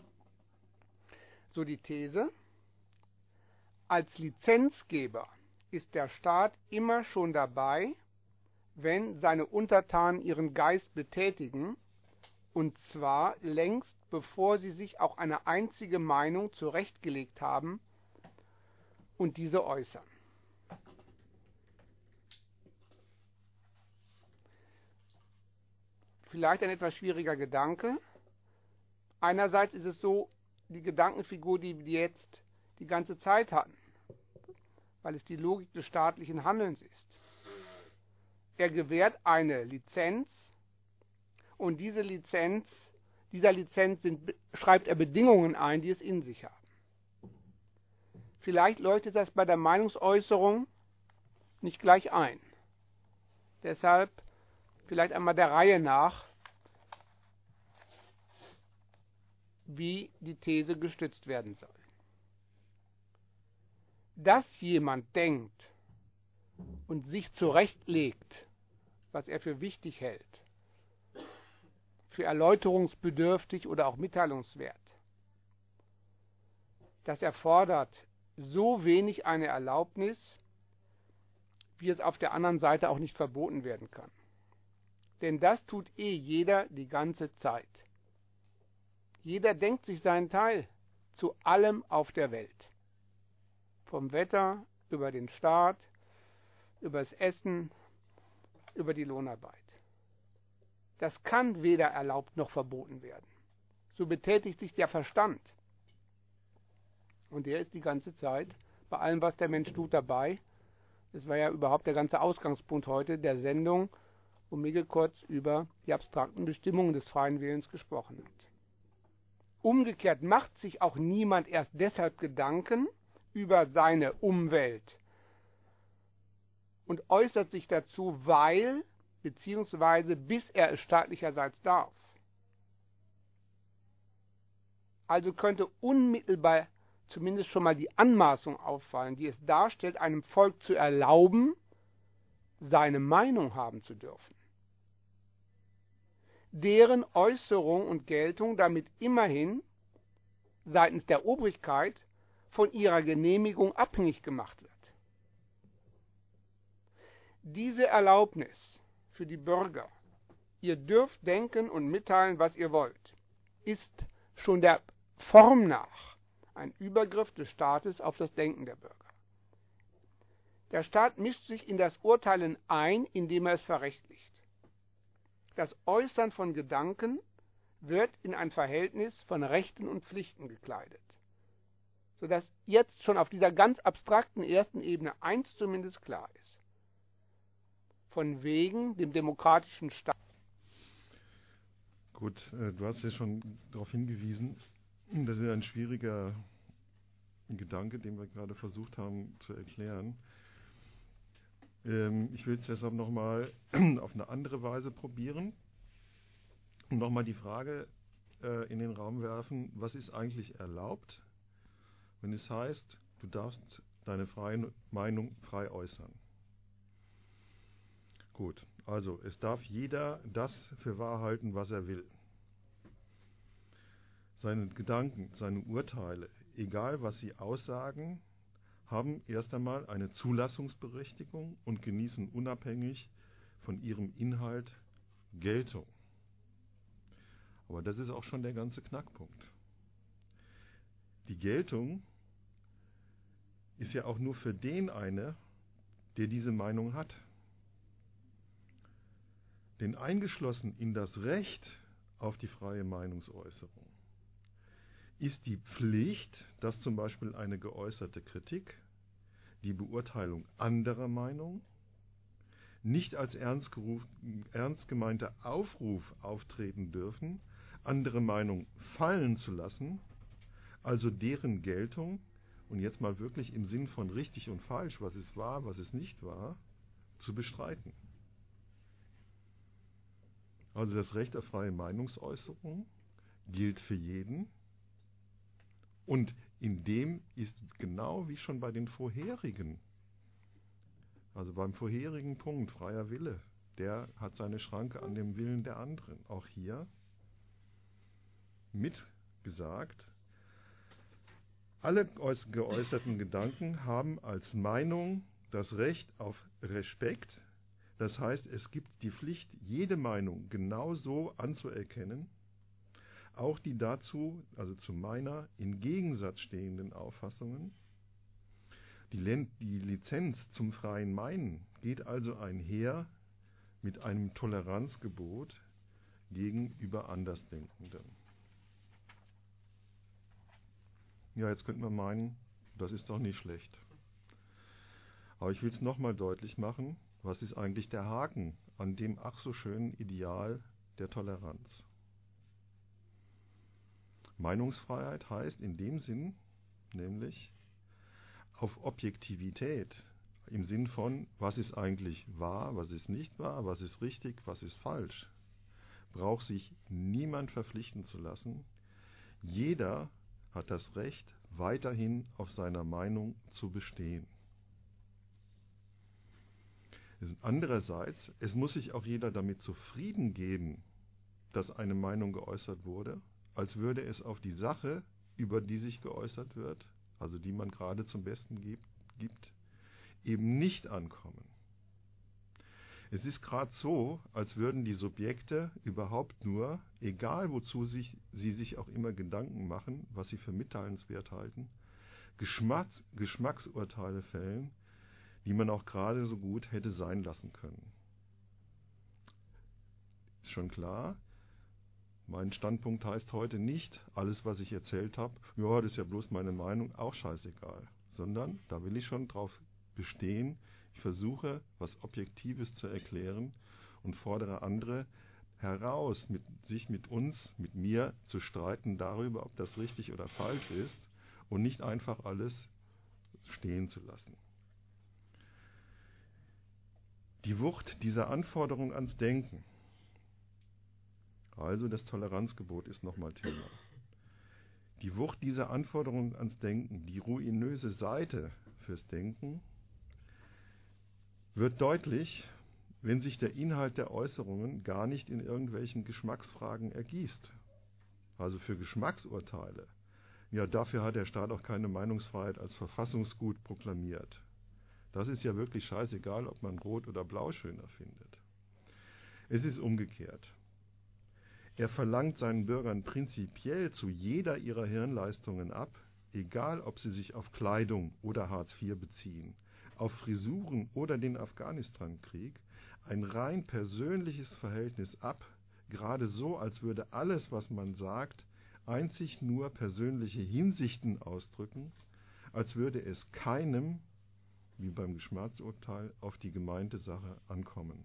so die These, als Lizenzgeber ist der Staat immer schon dabei, wenn seine Untertanen ihren Geist betätigen, und zwar längst bevor sie sich auch eine einzige Meinung zurechtgelegt haben und diese äußern. Vielleicht ein etwas schwieriger Gedanke. Einerseits ist es so, die Gedankenfigur, die wir jetzt die ganze Zeit hatten, weil es die Logik des staatlichen Handelns ist. Er gewährt eine Lizenz und diese Lizenz, dieser Lizenz sind, schreibt er Bedingungen ein, die es in sich haben. Vielleicht leuchtet das bei der Meinungsäußerung nicht gleich ein. Deshalb vielleicht einmal der Reihe nach, wie die These gestützt werden soll. Dass jemand denkt und sich zurechtlegt, was er für wichtig hält, für erläuterungsbedürftig oder auch mitteilungswert, das erfordert so wenig eine Erlaubnis, wie es auf der anderen Seite auch nicht verboten werden kann. Denn das tut eh jeder die ganze Zeit. Jeder denkt sich seinen Teil zu allem auf der Welt. Vom Wetter, über den Staat, über das Essen, über die Lohnarbeit. Das kann weder erlaubt noch verboten werden. So betätigt sich der Verstand. Und der ist die ganze Zeit bei allem, was der Mensch tut, dabei. Das war ja überhaupt der ganze Ausgangspunkt heute der Sendung, wo Miguel kurz über die abstrakten Bestimmungen des freien Willens gesprochen hat. Umgekehrt macht sich auch niemand erst deshalb Gedanken über seine Umwelt und äußert sich dazu, weil beziehungsweise bis er es staatlicherseits darf. Also könnte unmittelbar zumindest schon mal die Anmaßung auffallen, die es darstellt, einem Volk zu erlauben, seine Meinung haben zu dürfen. Deren Äußerung und Geltung damit immerhin seitens der Obrigkeit von ihrer Genehmigung abhängig gemacht wird. Diese Erlaubnis für die Bürger, ihr dürft denken und mitteilen, was ihr wollt, ist schon der Form nach ein Übergriff des Staates auf das Denken der Bürger. Der Staat mischt sich in das Urteilen ein, indem er es verrechtlicht. Das Äußern von Gedanken wird in ein Verhältnis von Rechten und Pflichten gekleidet, sodass jetzt schon auf dieser ganz abstrakten ersten Ebene eins zumindest klar ist. Von wegen dem demokratischen Staat. Gut, äh, du hast ja schon darauf hingewiesen, das ist ein schwieriger Gedanke, den wir gerade versucht haben zu erklären. Ähm, ich will es deshalb nochmal auf eine andere Weise probieren und nochmal die Frage äh, in den Raum werfen, was ist eigentlich erlaubt, wenn es heißt, du darfst deine freie Meinung frei äußern. Gut, also es darf jeder das für wahr halten, was er will. Seine Gedanken, seine Urteile, egal was sie aussagen, haben erst einmal eine Zulassungsberechtigung und genießen unabhängig von ihrem Inhalt Geltung. Aber das ist auch schon der ganze Knackpunkt. Die Geltung ist ja auch nur für den eine, der diese Meinung hat. Denn eingeschlossen in das Recht auf die freie Meinungsäußerung ist die Pflicht, dass zum Beispiel eine geäußerte Kritik, die Beurteilung anderer Meinung, nicht als ernst, geruf, ernst gemeinter Aufruf auftreten dürfen, andere Meinung fallen zu lassen, also deren Geltung, und jetzt mal wirklich im Sinn von richtig und falsch, was es war, was es nicht war, zu bestreiten. Also das Recht auf freie Meinungsäußerung gilt für jeden und in dem ist genau wie schon bei den vorherigen, also beim vorherigen Punkt, freier Wille, der hat seine Schranke an dem Willen der anderen. Auch hier mitgesagt, alle geäußerten Gedanken haben als Meinung das Recht auf Respekt. Das heißt, es gibt die Pflicht, jede Meinung genauso anzuerkennen, auch die dazu, also zu meiner, im Gegensatz stehenden Auffassungen. Die, Len- die Lizenz zum freien Meinen geht also einher mit einem Toleranzgebot gegenüber Andersdenkenden. Ja, jetzt könnte man meinen, das ist doch nicht schlecht. Aber ich will es nochmal deutlich machen, was ist eigentlich der Haken an dem ach so schönen Ideal der Toleranz? Meinungsfreiheit heißt in dem Sinn, nämlich auf Objektivität, im Sinn von, was ist eigentlich wahr, was ist nicht wahr, was ist richtig, was ist falsch, braucht sich niemand verpflichten zu lassen. Jeder hat das Recht, weiterhin auf seiner Meinung zu bestehen. Andererseits, es muss sich auch jeder damit zufrieden geben, dass eine Meinung geäußert wurde, als würde es auf die Sache, über die sich geäußert wird, also die man gerade zum Besten gibt, gibt eben nicht ankommen. Es ist gerade so, als würden die Subjekte überhaupt nur, egal wozu sich, sie sich auch immer Gedanken machen, was sie für mitteilenswert halten, Geschmacks, Geschmacksurteile fällen, die man auch gerade so gut hätte sein lassen können. Ist schon klar, mein Standpunkt heißt heute nicht, alles was ich erzählt habe, ja, das ist ja bloß meine Meinung, auch scheißegal, sondern da will ich schon drauf bestehen, ich versuche, was Objektives zu erklären und fordere andere heraus, mit, sich mit uns, mit mir zu streiten darüber, ob das richtig oder falsch ist und nicht einfach alles stehen zu lassen. Die Wucht dieser Anforderung ans Denken, also das Toleranzgebot ist nochmal Thema. Die Wucht dieser Anforderung ans Denken, die ruinöse Seite fürs Denken, wird deutlich, wenn sich der Inhalt der Äußerungen gar nicht in irgendwelchen Geschmacksfragen ergießt. Also für Geschmacksurteile. Ja, dafür hat der Staat auch keine Meinungsfreiheit als Verfassungsgut proklamiert. Das ist ja wirklich scheißegal, ob man rot oder blau schöner findet. Es ist umgekehrt. Er verlangt seinen Bürgern prinzipiell zu jeder ihrer Hirnleistungen ab, egal ob sie sich auf Kleidung oder Hartz vier beziehen, auf Frisuren oder den Afghanistan-Krieg, ein rein persönliches Verhältnis ab, gerade so, als würde alles, was man sagt, einzig nur persönliche Hinsichten ausdrücken, als würde es keinem, wie beim Geschmacksurteil, auf die gemeinte Sache ankommen.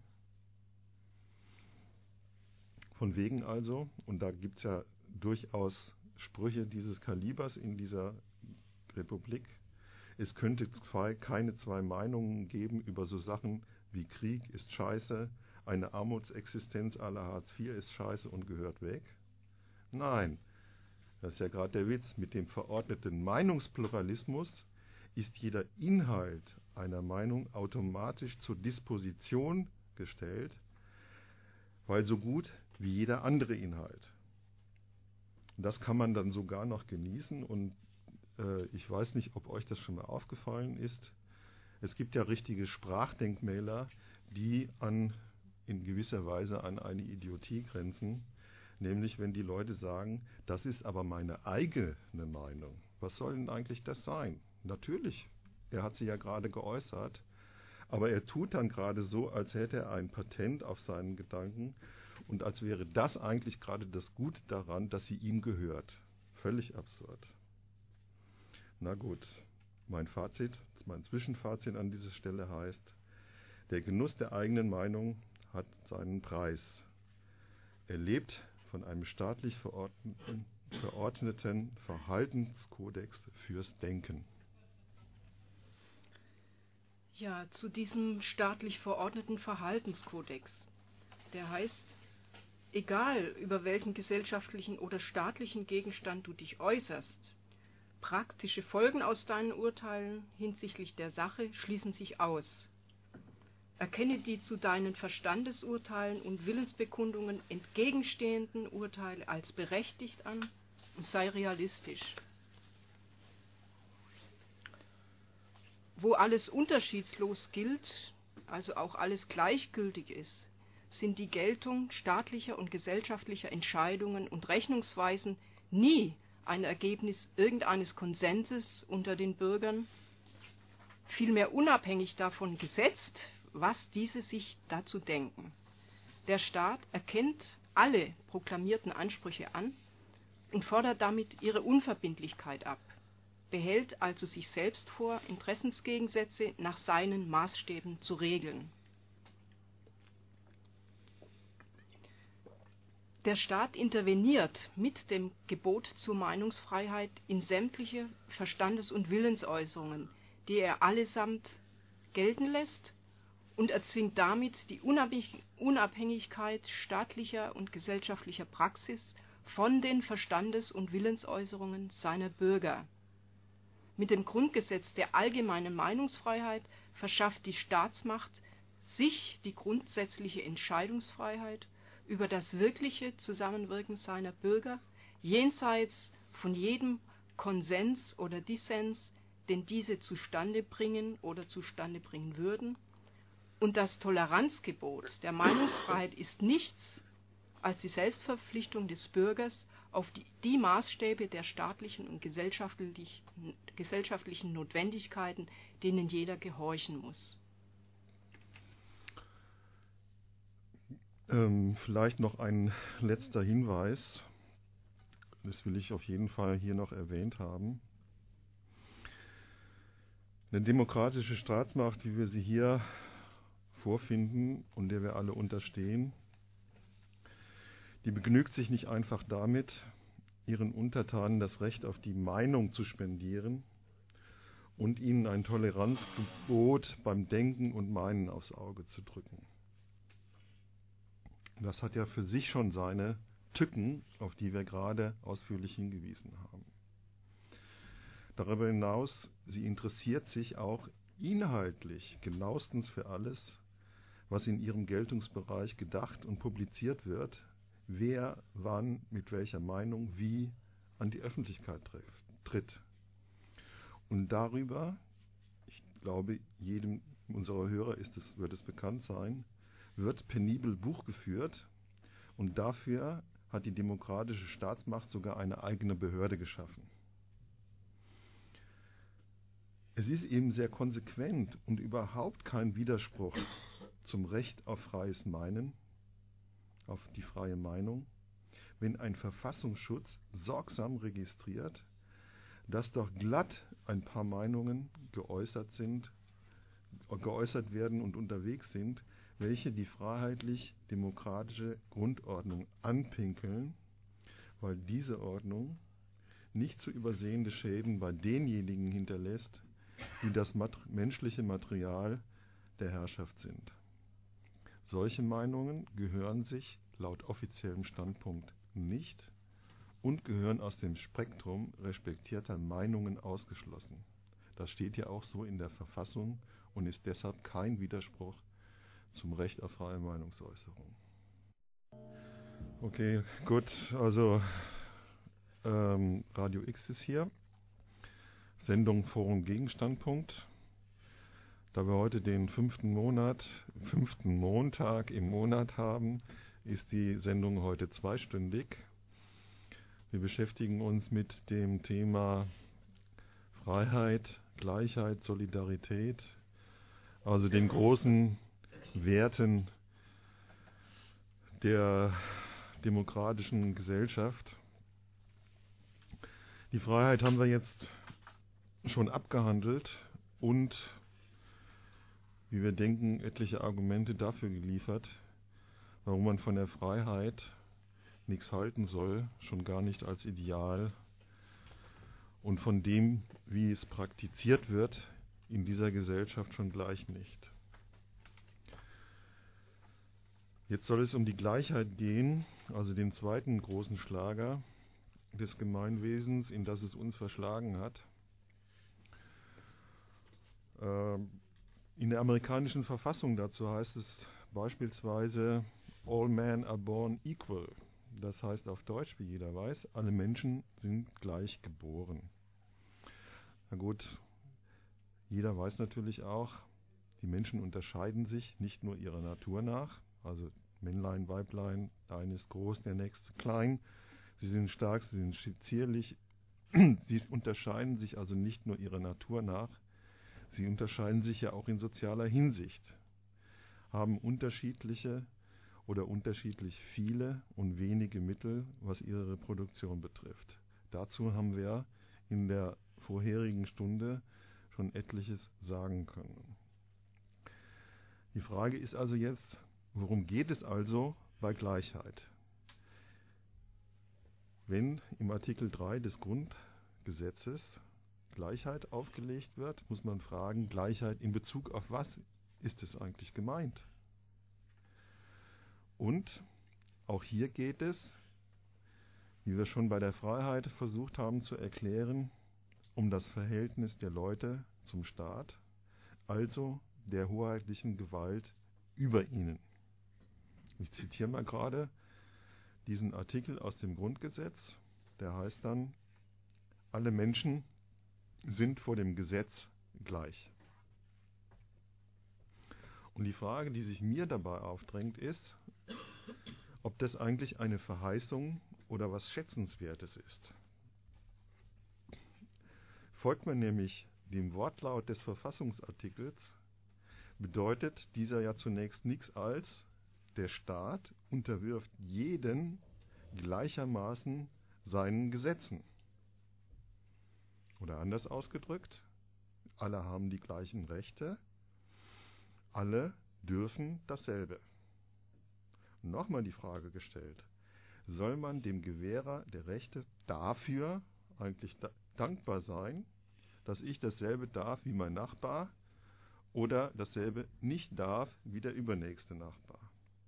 Von wegen also, und da gibt es ja durchaus Sprüche dieses Kalibers in dieser Republik, es könnte zwei, keine zwei Meinungen geben über so Sachen wie Krieg ist scheiße, eine Armutsexistenz à la Hartz vier ist scheiße und gehört weg. Nein, das ist ja gerade der Witz. Mit dem verordneten Meinungspluralismus ist jeder Inhalt einer Meinung automatisch zur Disposition gestellt, weil so gut wie jeder andere Inhalt. Das kann man dann sogar noch genießen und äh, ich weiß nicht, ob euch das schon mal aufgefallen ist. Es gibt ja richtige Sprachdenkmäler, die an, in gewisser Weise an eine Idiotie grenzen. Nämlich, wenn die Leute sagen, das ist aber meine eigene Meinung. Was soll denn eigentlich das sein? Natürlich, er hat sie ja gerade geäußert, aber er tut dann gerade so, als hätte er ein Patent auf seinen Gedanken und als wäre das eigentlich gerade das Gute daran, dass sie ihm gehört. Völlig absurd. Na gut, mein Fazit, mein Zwischenfazit an dieser Stelle heißt, der Genuss der eigenen Meinung hat seinen Preis. Er lebt von einem staatlich verordneten, verordneten Verhaltenskodex fürs Denken. Ja, zu diesem staatlich verordneten Verhaltenskodex. Der heißt, egal über welchen gesellschaftlichen oder staatlichen Gegenstand du dich äußerst, praktische Folgen aus deinen Urteilen hinsichtlich der Sache schließen sich aus. Erkenne die zu deinen Verstandesurteilen und Willensbekundungen entgegenstehenden Urteile als berechtigt an und sei realistisch. Wo alles unterschiedslos gilt, also auch alles gleichgültig ist, sind die Geltung staatlicher und gesellschaftlicher Entscheidungen und Rechnungsweisen nie ein Ergebnis irgendeines Konsenses unter den Bürgern, vielmehr unabhängig davon gesetzt, was diese sich dazu denken. Der Staat erkennt alle proklamierten Ansprüche an und fordert damit ihre Unverbindlichkeit ab, behält also sich selbst vor, Interessensgegensätze nach seinen Maßstäben zu regeln. Der Staat interveniert mit dem Gebot zur Meinungsfreiheit in sämtliche Verstandes- und Willensäußerungen, die er allesamt gelten lässt, und erzwingt damit die Unabhängigkeit staatlicher und gesellschaftlicher Praxis von den Verstandes- und Willensäußerungen seiner Bürger. Mit dem Grundgesetz der allgemeinen Meinungsfreiheit verschafft die Staatsmacht sich die grundsätzliche Entscheidungsfreiheit über das wirkliche Zusammenwirken seiner Bürger, jenseits von jedem Konsens oder Dissens, den diese zustande bringen oder zustande bringen würden. Und das Toleranzgebot der Meinungsfreiheit ist nichts als die Selbstverpflichtung des Bürgers auf die, die Maßstäbe der staatlichen und gesellschaftlichen, gesellschaftlichen Notwendigkeiten, denen jeder gehorchen muss. Ähm, vielleicht noch ein letzter Hinweis, das will ich auf jeden Fall hier noch erwähnt haben. Eine demokratische Staatsmacht, wie wir sie hier vorfinden und der wir alle unterstehen, die begnügt sich nicht einfach damit, ihren Untertanen das Recht auf die Meinung zu spendieren und ihnen ein Toleranzgebot beim Denken und Meinen aufs Auge zu drücken. Das hat ja für sich schon seine Tücken, auf die wir gerade ausführlich hingewiesen haben. Darüber hinaus, sie interessiert sich auch inhaltlich genauestens für alles, was in ihrem Geltungsbereich gedacht und publiziert wird, wer, wann, mit welcher Meinung, wie an die Öffentlichkeit trifft, tritt. Und darüber, ich glaube, jedem unserer Hörer ist es, wird es bekannt sein, wird penibel Buch geführt und dafür hat die demokratische Staatsmacht sogar eine eigene Behörde geschaffen. Es ist eben sehr konsequent und überhaupt kein Widerspruch zum Recht auf freies Meinen, auf die freie Meinung, wenn ein Verfassungsschutz sorgsam registriert, dass doch glatt ein paar Meinungen geäußert sind, geäußert werden und unterwegs sind, welche die freiheitlich-demokratische Grundordnung anpinkeln, weil diese Ordnung nicht zu übersehende Schäden bei denjenigen hinterlässt, die das mat- menschliche Material der Herrschaft sind. Solche Meinungen gehören sich laut offiziellem Standpunkt nicht und gehören aus dem Spektrum respektierter Meinungen ausgeschlossen. Das steht ja auch so in der Verfassung und ist deshalb kein Widerspruch zum Recht auf freie Meinungsäußerung. Okay, gut, also ähm, Radio X ist hier. Sendung Forum Gegenstandpunkt. Da wir heute den fünften Monat, fünften Montag im Monat haben, ist die Sendung heute zweistündig. Wir beschäftigen uns mit dem Thema Freiheit, Gleichheit, Solidarität, also den großen Werten der demokratischen Gesellschaft. Die Freiheit haben wir jetzt schon abgehandelt und, wie wir denken, etliche Argumente dafür geliefert, warum man von der Freiheit nichts halten soll, schon gar nicht als Ideal, und von dem, wie es praktiziert wird, in dieser Gesellschaft schon gleich nicht. Jetzt soll es um die Gleichheit gehen, also den zweiten großen Schlager des Gemeinwesens, in das es uns verschlagen hat. In der amerikanischen Verfassung dazu heißt es beispielsweise, all men are born equal. Das heißt auf Deutsch, wie jeder weiß, alle Menschen sind gleich geboren. Na gut, jeder weiß natürlich auch, die Menschen unterscheiden sich nicht nur ihrer Natur nach, also Männlein, Weiblein, der eine ist groß, der nächste klein, sie sind stark, sie sind zierlich, sie unterscheiden sich also nicht nur ihrer Natur nach, sie unterscheiden sich ja auch in sozialer Hinsicht, haben unterschiedliche oder unterschiedlich viele und wenige Mittel, was ihre Reproduktion betrifft. Dazu haben wir in der vorherigen Stunde schon etliches sagen können. Die Frage ist also jetzt, worum geht es also bei Gleichheit? Wenn im Artikel drei des Grundgesetzes Gleichheit aufgelegt wird, muss man fragen, Gleichheit in Bezug auf was ist es eigentlich gemeint? Und auch hier geht es, wie wir schon bei der Freiheit versucht haben zu erklären, um das Verhältnis der Leute zum Staat, also der hoheitlichen Gewalt über ihnen. Ich zitiere mal gerade diesen Artikel aus dem Grundgesetz, der heißt dann, alle Menschen sind vor dem Gesetz gleich. Und die Frage, die sich mir dabei aufdrängt, ist, ob das eigentlich eine Verheißung oder was Schätzenswertes ist. Folgt man nämlich dem Wortlaut des Verfassungsartikels, bedeutet dieser ja zunächst nichts als, der Staat unterwirft jeden gleichermaßen seinen Gesetzen. Oder anders ausgedrückt, alle haben die gleichen Rechte, alle dürfen dasselbe. Nochmal die Frage gestellt, soll man dem Gewährer der Rechte dafür eigentlich da- dankbar sein, dass ich dasselbe darf wie mein Nachbar oder dasselbe nicht darf wie der übernächste Nachbar?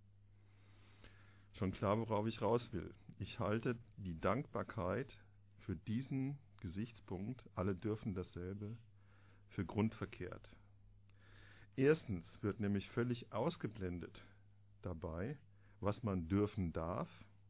Schon klar, worauf ich raus will. Ich halte die Dankbarkeit für diesen Gesichtspunkt, alle dürfen dasselbe, für grundverkehrt. Erstens wird nämlich völlig ausgeblendet dabei, was man dürfen darf.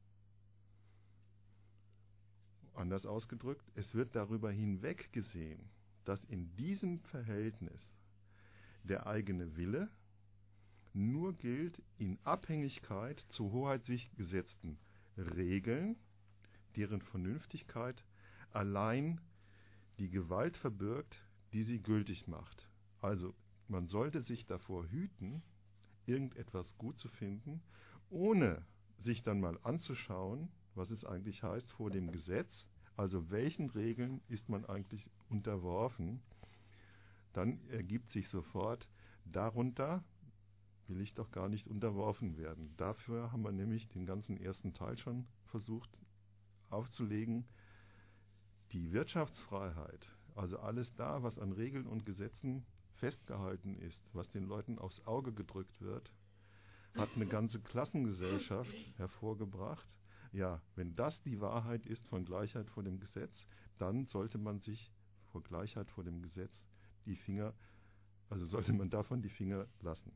Anders ausgedrückt, es wird darüber hinweg gesehen, dass in diesem Verhältnis der eigene Wille nur gilt in Abhängigkeit zu hoheitlich gesetzten Regeln, deren Vernünftigkeit allein die Gewalt verbirgt, die sie gültig macht. Also man sollte sich davor hüten, irgendetwas gut zu finden, ohne sich dann mal anzuschauen, was es eigentlich heißt vor dem Gesetz, also welchen Regeln ist man eigentlich unterworfen. Dann ergibt sich sofort, darunter will ich doch gar nicht unterworfen werden. Dafür haben wir nämlich den ganzen ersten Teil schon versucht aufzulegen. Die Wirtschaftsfreiheit, also alles da, was an Regeln und Gesetzen festgehalten ist, was den Leuten aufs Auge gedrückt wird, hat eine ganze Klassengesellschaft hervorgebracht. Ja, wenn das die Wahrheit ist von Gleichheit vor dem Gesetz, dann sollte man sich vor Gleichheit vor dem Gesetz die Finger, also sollte man davon die Finger lassen.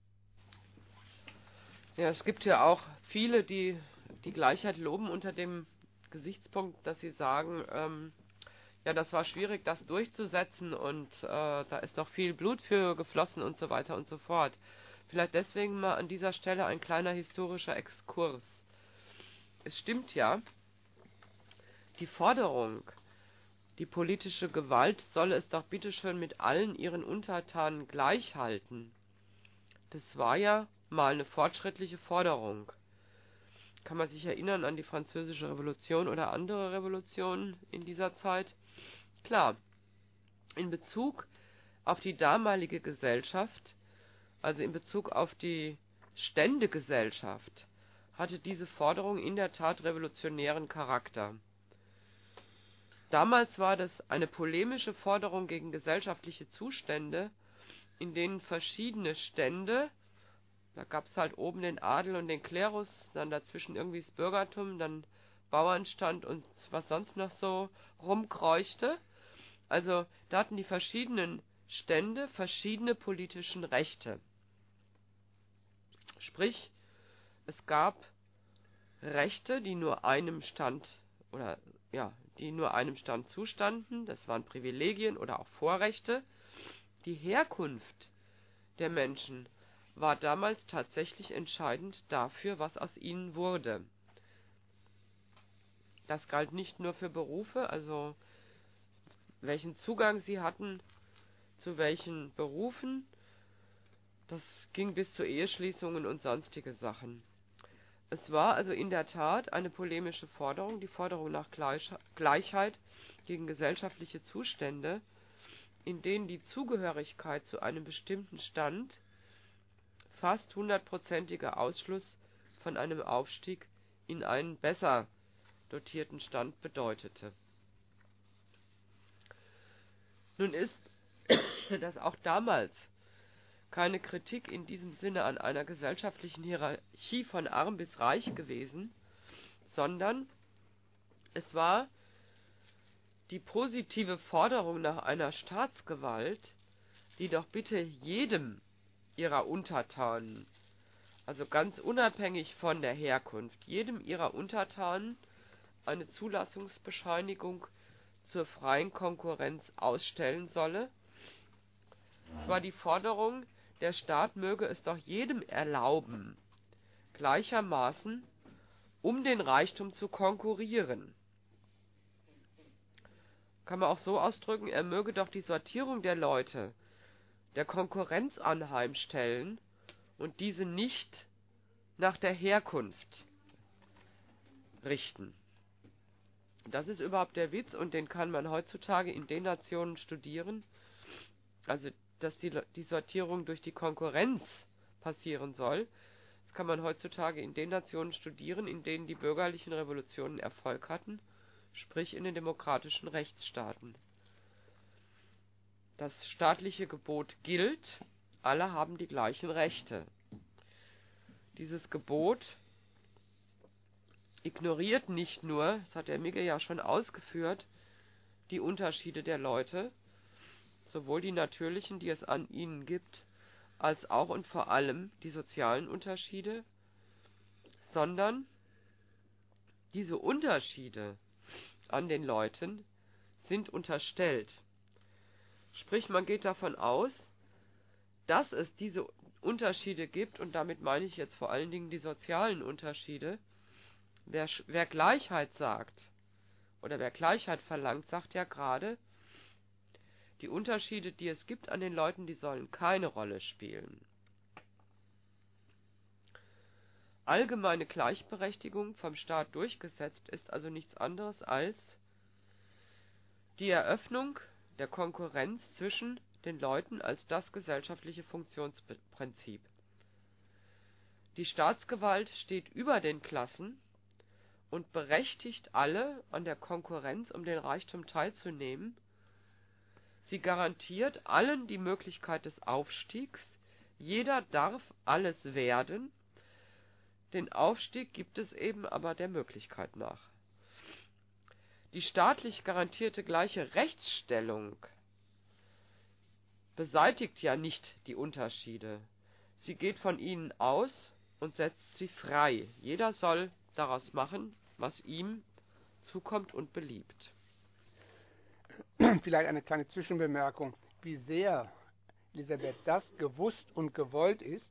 Ja, es gibt ja auch viele, die die Gleichheit loben unter dem Gesichtspunkt, dass sie sagen, ähm, ja, das war schwierig, das durchzusetzen und äh, da ist noch viel Blut für geflossen und so weiter und so fort. Vielleicht deswegen mal an dieser Stelle ein kleiner historischer Exkurs. Es stimmt ja, die Forderung, die politische Gewalt solle es doch bitteschön mit allen ihren Untertanen gleich halten. Das war ja mal eine fortschrittliche Forderung. Kann man sich erinnern an die Französische Revolution oder andere Revolutionen in dieser Zeit? Klar, in Bezug auf die damalige Gesellschaft, also in Bezug auf die Ständegesellschaft, hatte diese Forderung in der Tat revolutionären Charakter. Damals war das eine polemische Forderung gegen gesellschaftliche Zustände, in denen verschiedene Stände, da gab es halt oben den Adel und den Klerus, dann dazwischen irgendwie das Bürgertum, dann Bauernstand und was sonst noch so rumkreuchte. Also da hatten die verschiedenen Stände verschiedene politischen Rechte. Sprich, es gab Rechte, die nur einem Stand oder ja, die nur einem Stand zustanden, das waren Privilegien oder auch Vorrechte. Die Herkunft der Menschen war damals tatsächlich entscheidend dafür, was aus ihnen wurde. Das galt nicht nur für Berufe, also welchen Zugang sie hatten zu welchen Berufen, das ging bis zu Eheschließungen und sonstige Sachen. Es war also in der Tat eine polemische Forderung, die Forderung nach Gleichheit gegen gesellschaftliche Zustände, in denen die Zugehörigkeit zu einem bestimmten Stand fast hundertprozentiger Ausschluss von einem Aufstieg in einen besser dotierten Stand bedeutete. Nun ist das auch damals keine Kritik in diesem Sinne an einer gesellschaftlichen Hierarchie von arm bis reich gewesen, sondern es war die positive Forderung nach einer Staatsgewalt, die doch bitte jedem ihrer Untertanen, also ganz unabhängig von der Herkunft, jedem ihrer Untertanen eine Zulassungsbescheinigung zur freien Konkurrenz ausstellen solle. Es war die Forderung, der Staat möge es doch jedem erlauben, gleichermaßen um den Reichtum zu konkurrieren. Kann man auch so ausdrücken, er möge doch die Sortierung der Leute der Konkurrenz anheimstellen und diese nicht nach der Herkunft richten. Das ist überhaupt der Witz und den kann man heutzutage in den Nationen studieren, also dass die, die Sortierung durch die Konkurrenz passieren soll. Das kann man heutzutage in den Nationen studieren, in denen die bürgerlichen Revolutionen Erfolg hatten, sprich in den demokratischen Rechtsstaaten. Das staatliche Gebot gilt, alle haben die gleichen Rechte. Dieses Gebot ignoriert nicht nur, das hat der Migge ja schon ausgeführt, die Unterschiede der Leute, sowohl die natürlichen, die es an ihnen gibt, als auch und vor allem die sozialen Unterschiede, sondern diese Unterschiede an den Leuten sind unterstellt. Sprich, man geht davon aus, dass es diese Unterschiede gibt, und damit meine ich jetzt vor allen Dingen die sozialen Unterschiede. Wer, wer Gleichheit sagt, oder wer Gleichheit verlangt, sagt ja gerade, Die Unterschiede, die es gibt an den Leuten, die sollen keine Rolle spielen. Allgemeine Gleichberechtigung vom Staat durchgesetzt ist also nichts anderes als die Eröffnung der Konkurrenz zwischen den Leuten als das gesellschaftliche Funktionsprinzip. Die Staatsgewalt steht über den Klassen und berechtigt alle, an der Konkurrenz um den Reichtum teilzunehmen. Sie garantiert allen die Möglichkeit des Aufstiegs. Jeder darf alles werden. Den Aufstieg gibt es eben aber der Möglichkeit nach. Die staatlich garantierte gleiche Rechtsstellung beseitigt ja nicht die Unterschiede. Sie geht von ihnen aus und setzt sie frei. Jeder soll daraus machen, was ihm zukommt und beliebt. Vielleicht eine kleine Zwischenbemerkung. Wie sehr, Elisabeth, das gewusst und gewollt ist,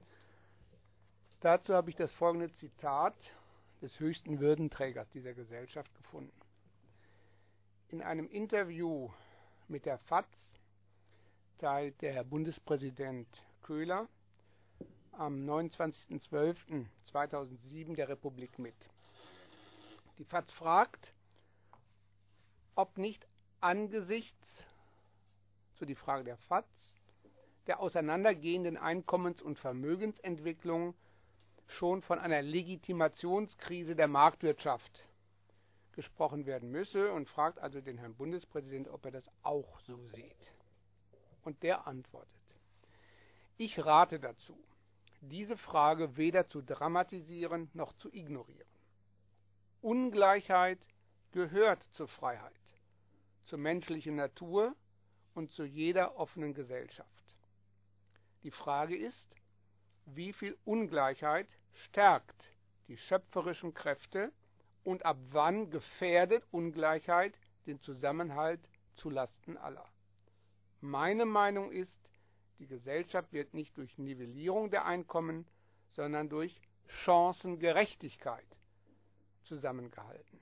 dazu habe ich das folgende Zitat des höchsten Würdenträgers dieser Gesellschaft gefunden. In einem Interview mit der F A Z teilt der Herr Bundespräsident Köhler am neunundzwanzigsten zwölften zweitausendsieben der Republik mit. Die F A Z fragt, ob nicht angesichts, so die Frage der F A Z, der auseinandergehenden Einkommens- und Vermögensentwicklung schon von einer Legitimationskrise der Marktwirtschaft gesprochen werden müsse und fragt also den Herrn Bundespräsidenten, ob er das auch so sieht. Und der antwortet: Ich rate dazu, diese Frage weder zu dramatisieren noch zu ignorieren. Ungleichheit gehört zur Freiheit, zur menschlichen Natur und zu jeder offenen Gesellschaft. Die Frage ist, wie viel Ungleichheit stärkt die schöpferischen Kräfte und ab wann gefährdet Ungleichheit den Zusammenhalt zulasten aller. Meine Meinung ist, die Gesellschaft wird nicht durch Nivellierung der Einkommen, sondern durch Chancengerechtigkeit zusammengehalten.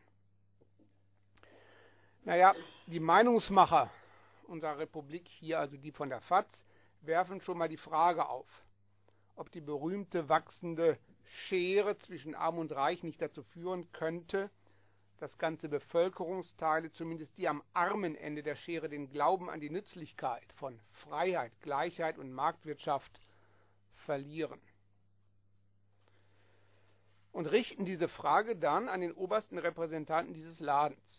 Naja, die Meinungsmacher unserer Republik, hier also die von der F A Z, werfen schon mal die Frage auf, ob die berühmte wachsende Schere zwischen Arm und Reich nicht dazu führen könnte, dass ganze Bevölkerungsteile, zumindest die am armen Ende der Schere, den Glauben an die Nützlichkeit von Freiheit, Gleichheit und Marktwirtschaft verlieren. Und richten diese Frage dann an den obersten Repräsentanten dieses Ladens.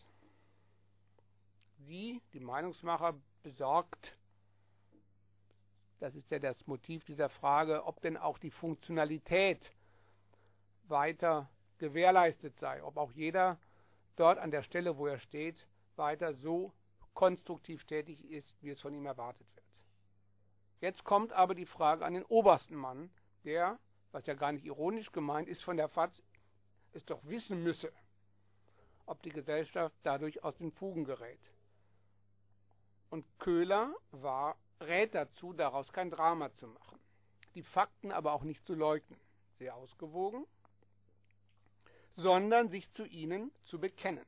Sie, die Meinungsmacher, besorgt, das ist ja das Motiv dieser Frage, ob denn auch die Funktionalität weiter gewährleistet sei, ob auch jeder dort an der Stelle, wo er steht, weiter so konstruktiv tätig ist, wie es von ihm erwartet wird. Jetzt kommt aber die Frage an den obersten Mann, der, was ja gar nicht ironisch gemeint ist, von der F A Z es doch wissen müsse, ob die Gesellschaft dadurch aus den Fugen gerät. Und Köhler war, rät dazu, daraus kein Drama zu machen, die Fakten aber auch nicht zu leugnen, sehr ausgewogen, sondern sich zu ihnen zu bekennen.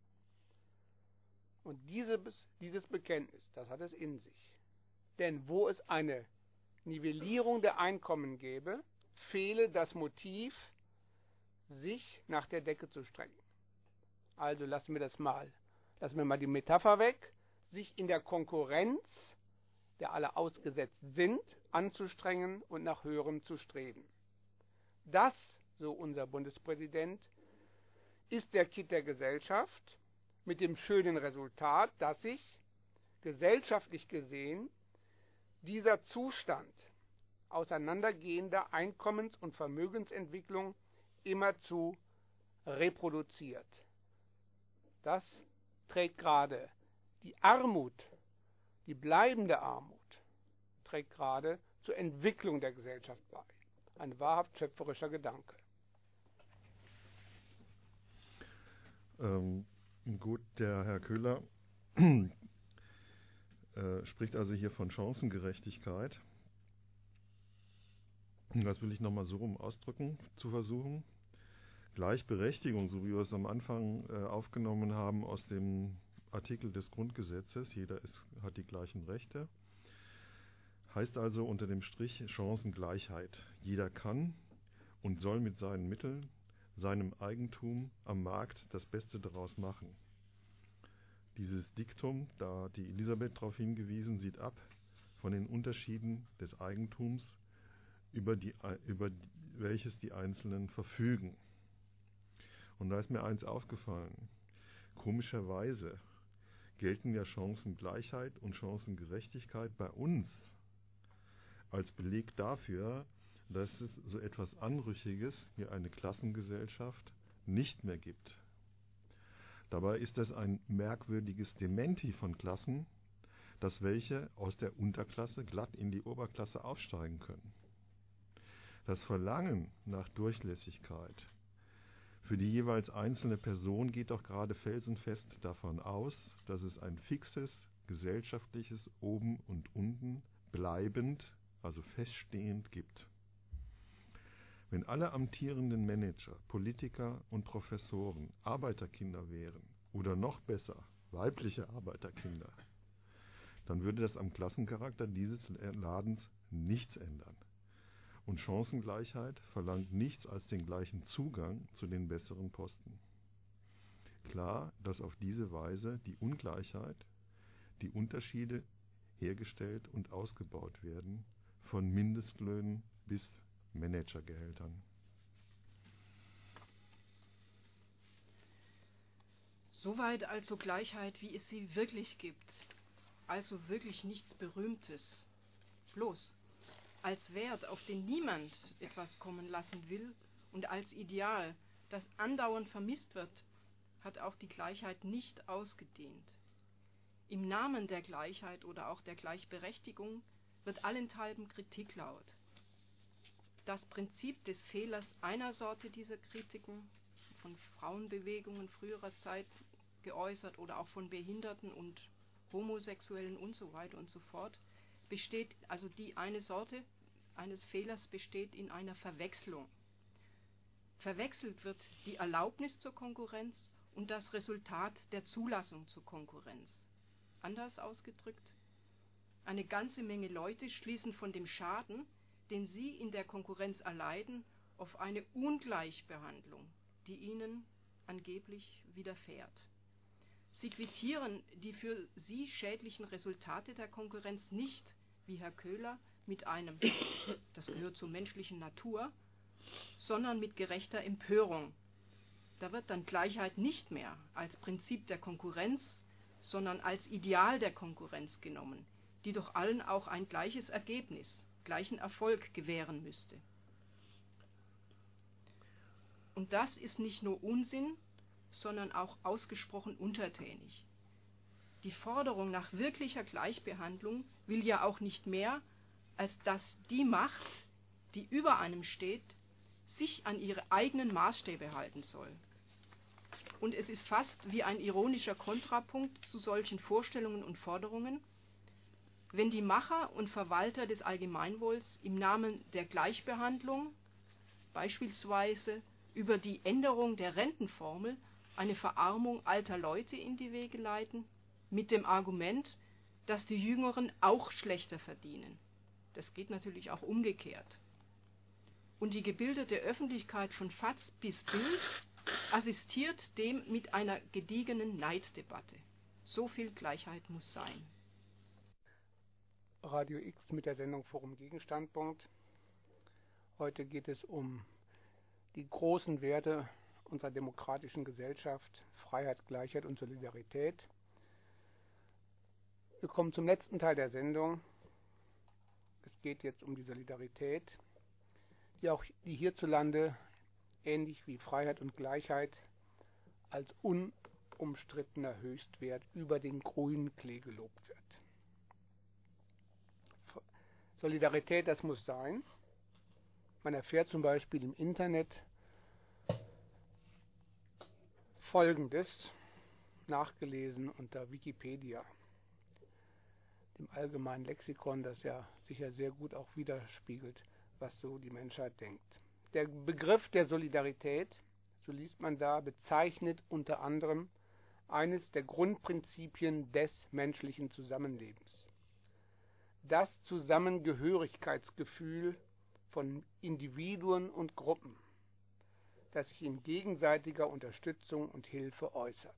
Und dieses, dieses Bekenntnis, das hat es in sich. Denn wo es eine Nivellierung der Einkommen gäbe, fehle das Motiv, sich nach der Decke zu strengen. Also lassen wir das mal, lassen wir mal die Metapher weg, sich in der Konkurrenz, der alle ausgesetzt sind, anzustrengen und nach Höherem zu streben. Das, so unser Bundespräsident, ist der Kitt der Gesellschaft mit dem schönen Resultat, dass sich gesellschaftlich gesehen dieser Zustand auseinandergehender Einkommens- und Vermögensentwicklung immerzu reproduziert. Das trägt gerade die Armut, die bleibende Armut, trägt gerade zur Entwicklung der Gesellschaft bei. Ein wahrhaft schöpferischer Gedanke. Ähm, gut, der Herr Köhler äh, spricht also hier von Chancengerechtigkeit. Das will ich nochmal so rum ausdrücken, zu versuchen. Gleichberechtigung, so wie wir es am Anfang äh, aufgenommen haben aus dem Artikel des Grundgesetzes, jeder ist, hat die gleichen Rechte. Heißt also unter dem Strich Chancengleichheit. Jeder kann und soll mit seinen Mitteln, seinem Eigentum am Markt das Beste daraus machen. Dieses Diktum, da hat die Elisabeth darauf hingewiesen, sieht ab von den Unterschieden des Eigentums, über, die, über welches die Einzelnen verfügen. Und da ist mir eins aufgefallen. Komischerweise gelten ja Chancengleichheit und Chancengerechtigkeit bei uns als Beleg dafür, dass es so etwas Anrüchiges wie eine Klassengesellschaft nicht mehr gibt. Dabei ist das ein merkwürdiges Dementi von Klassen, dass welche aus der Unterklasse glatt in die Oberklasse aufsteigen können. Das Verlangen nach Durchlässigkeit für die jeweils einzelne Person geht doch gerade felsenfest davon aus, dass es ein fixes, gesellschaftliches Oben und Unten bleibend, also feststehend gibt. Wenn alle amtierenden Manager, Politiker und Professoren Arbeiterkinder wären, oder noch besser, weibliche Arbeiterkinder, dann würde das am Klassencharakter dieses Ladens nichts ändern. Und Chancengleichheit verlangt nichts als den gleichen Zugang zu den besseren Posten. Klar, dass auf diese Weise die Ungleichheit, die Unterschiede hergestellt und ausgebaut werden, von Mindestlöhnen bis Managergehältern. Soweit also Gleichheit, wie es sie wirklich gibt. Also wirklich nichts Berühmtes. Bloß als Wert, auf den niemand etwas kommen lassen will und als Ideal, das andauernd vermisst wird, hat auch die Gleichheit nicht ausgedehnt. Im Namen der Gleichheit oder auch der Gleichberechtigung wird allenthalben Kritik laut. Das Prinzip des Fehlers einer Sorte dieser Kritiken, von Frauenbewegungen früherer Zeit geäußert oder auch von Behinderten und Homosexuellen und so weiter und so fort, besteht, also die eine Sorte eines Fehlers besteht in einer Verwechslung. Verwechselt wird die Erlaubnis zur Konkurrenz und das Resultat der Zulassung zur Konkurrenz. Anders ausgedrückt, eine ganze Menge Leute schließen von dem Schaden, den sie in der Konkurrenz erleiden, auf eine Ungleichbehandlung, die ihnen angeblich widerfährt. Sie quittieren die für sie schädlichen Resultate der Konkurrenz nicht, wie Herr Köhler, mit einem, das gehört zur menschlichen Natur, sondern mit gerechter Empörung. Da wird dann Gleichheit nicht mehr als Prinzip der Konkurrenz, sondern als Ideal der Konkurrenz genommen, die doch allen auch ein gleiches Ergebnis, gleichen Erfolg gewähren müsste. Und das ist nicht nur Unsinn, sondern auch ausgesprochen untertänig. Die Forderung nach wirklicher Gleichbehandlung will ja auch nicht mehr, als dass die Macht, die über einem steht, sich an ihre eigenen Maßstäbe halten soll. Und es ist fast wie ein ironischer Kontrapunkt zu solchen Vorstellungen und Forderungen, wenn die Macher und Verwalter des Allgemeinwohls im Namen der Gleichbehandlung beispielsweise über die Änderung der Rentenformel eine Verarmung alter Leute in die Wege leiten, mit dem Argument, dass die Jüngeren auch schlechter verdienen. Das geht natürlich auch umgekehrt. Und die gebildete Öffentlichkeit von Fatz bis Bild assistiert dem mit einer gediegenen Neiddebatte. So viel Gleichheit muss sein. Radio X mit der Sendung Forum Gegenstandpunkt. Heute geht es um die großen Werte unserer demokratischen Gesellschaft, Freiheit, Gleichheit und Solidarität. Wir kommen zum letzten Teil der Sendung. Es geht jetzt um die Solidarität, die auch die hierzulande, ähnlich wie Freiheit und Gleichheit, als unumstrittener Höchstwert über den grünen Klee gelobt wird. Solidarität, das muss sein. Man erfährt zum Beispiel im Internet Folgendes, nachgelesen unter Wikipedia, dem allgemeinen Lexikon, das ja sicher sehr gut auch widerspiegelt, was so die Menschheit denkt. Der Begriff der Solidarität, so liest man da, bezeichnet unter anderem eines der Grundprinzipien des menschlichen Zusammenlebens. Das Zusammengehörigkeitsgefühl von Individuen und Gruppen, das sich in gegenseitiger Unterstützung und Hilfe äußert.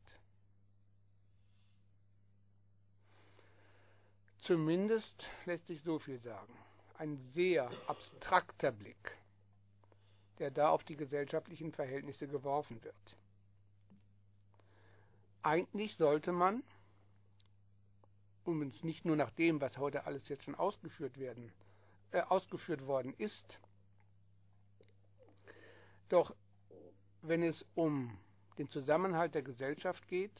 Zumindest lässt sich so viel sagen. Ein sehr abstrakter Blick, der da auf die gesellschaftlichen Verhältnisse geworfen wird. Eigentlich sollte man, um uns nicht nur nach dem, was heute alles jetzt schon ausgeführt werden, äh, ausgeführt worden ist, doch wenn es um den Zusammenhalt der Gesellschaft geht,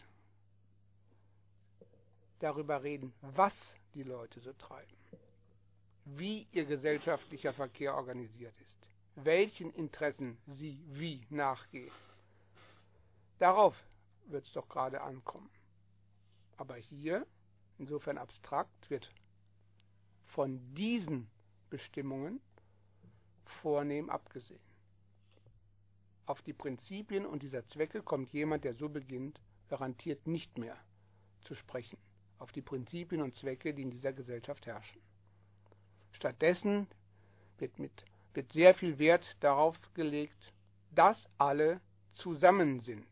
darüber reden, was die Leute so treiben, wie ihr gesellschaftlicher Verkehr organisiert ist, welchen Interessen sie wie nachgehen. Darauf wird es doch gerade ankommen. Aber hier, insofern abstrakt, wird von diesen Bestimmungen vornehm abgesehen. Auf die Prinzipien und dieser Zwecke kommt jemand, der so beginnt, garantiert nicht mehr zu sprechen. Auf die Prinzipien und Zwecke, die in dieser Gesellschaft herrschen. Stattdessen wird, mit, wird sehr viel Wert darauf gelegt, dass alle zusammen sind.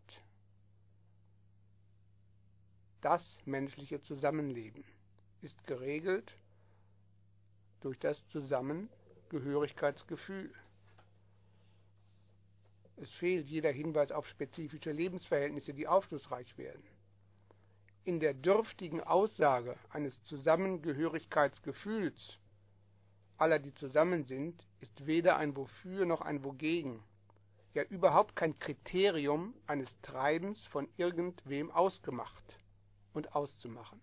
Das menschliche Zusammenleben ist geregelt durch das Zusammengehörigkeitsgefühl. Es fehlt jeder Hinweis auf spezifische Lebensverhältnisse, die aufschlussreich werden. In der dürftigen Aussage eines Zusammengehörigkeitsgefühls aller, die zusammen sind, ist weder ein Wofür noch ein Wogegen, ja überhaupt kein Kriterium eines Treibens von irgendwem ausgemacht und auszumachen.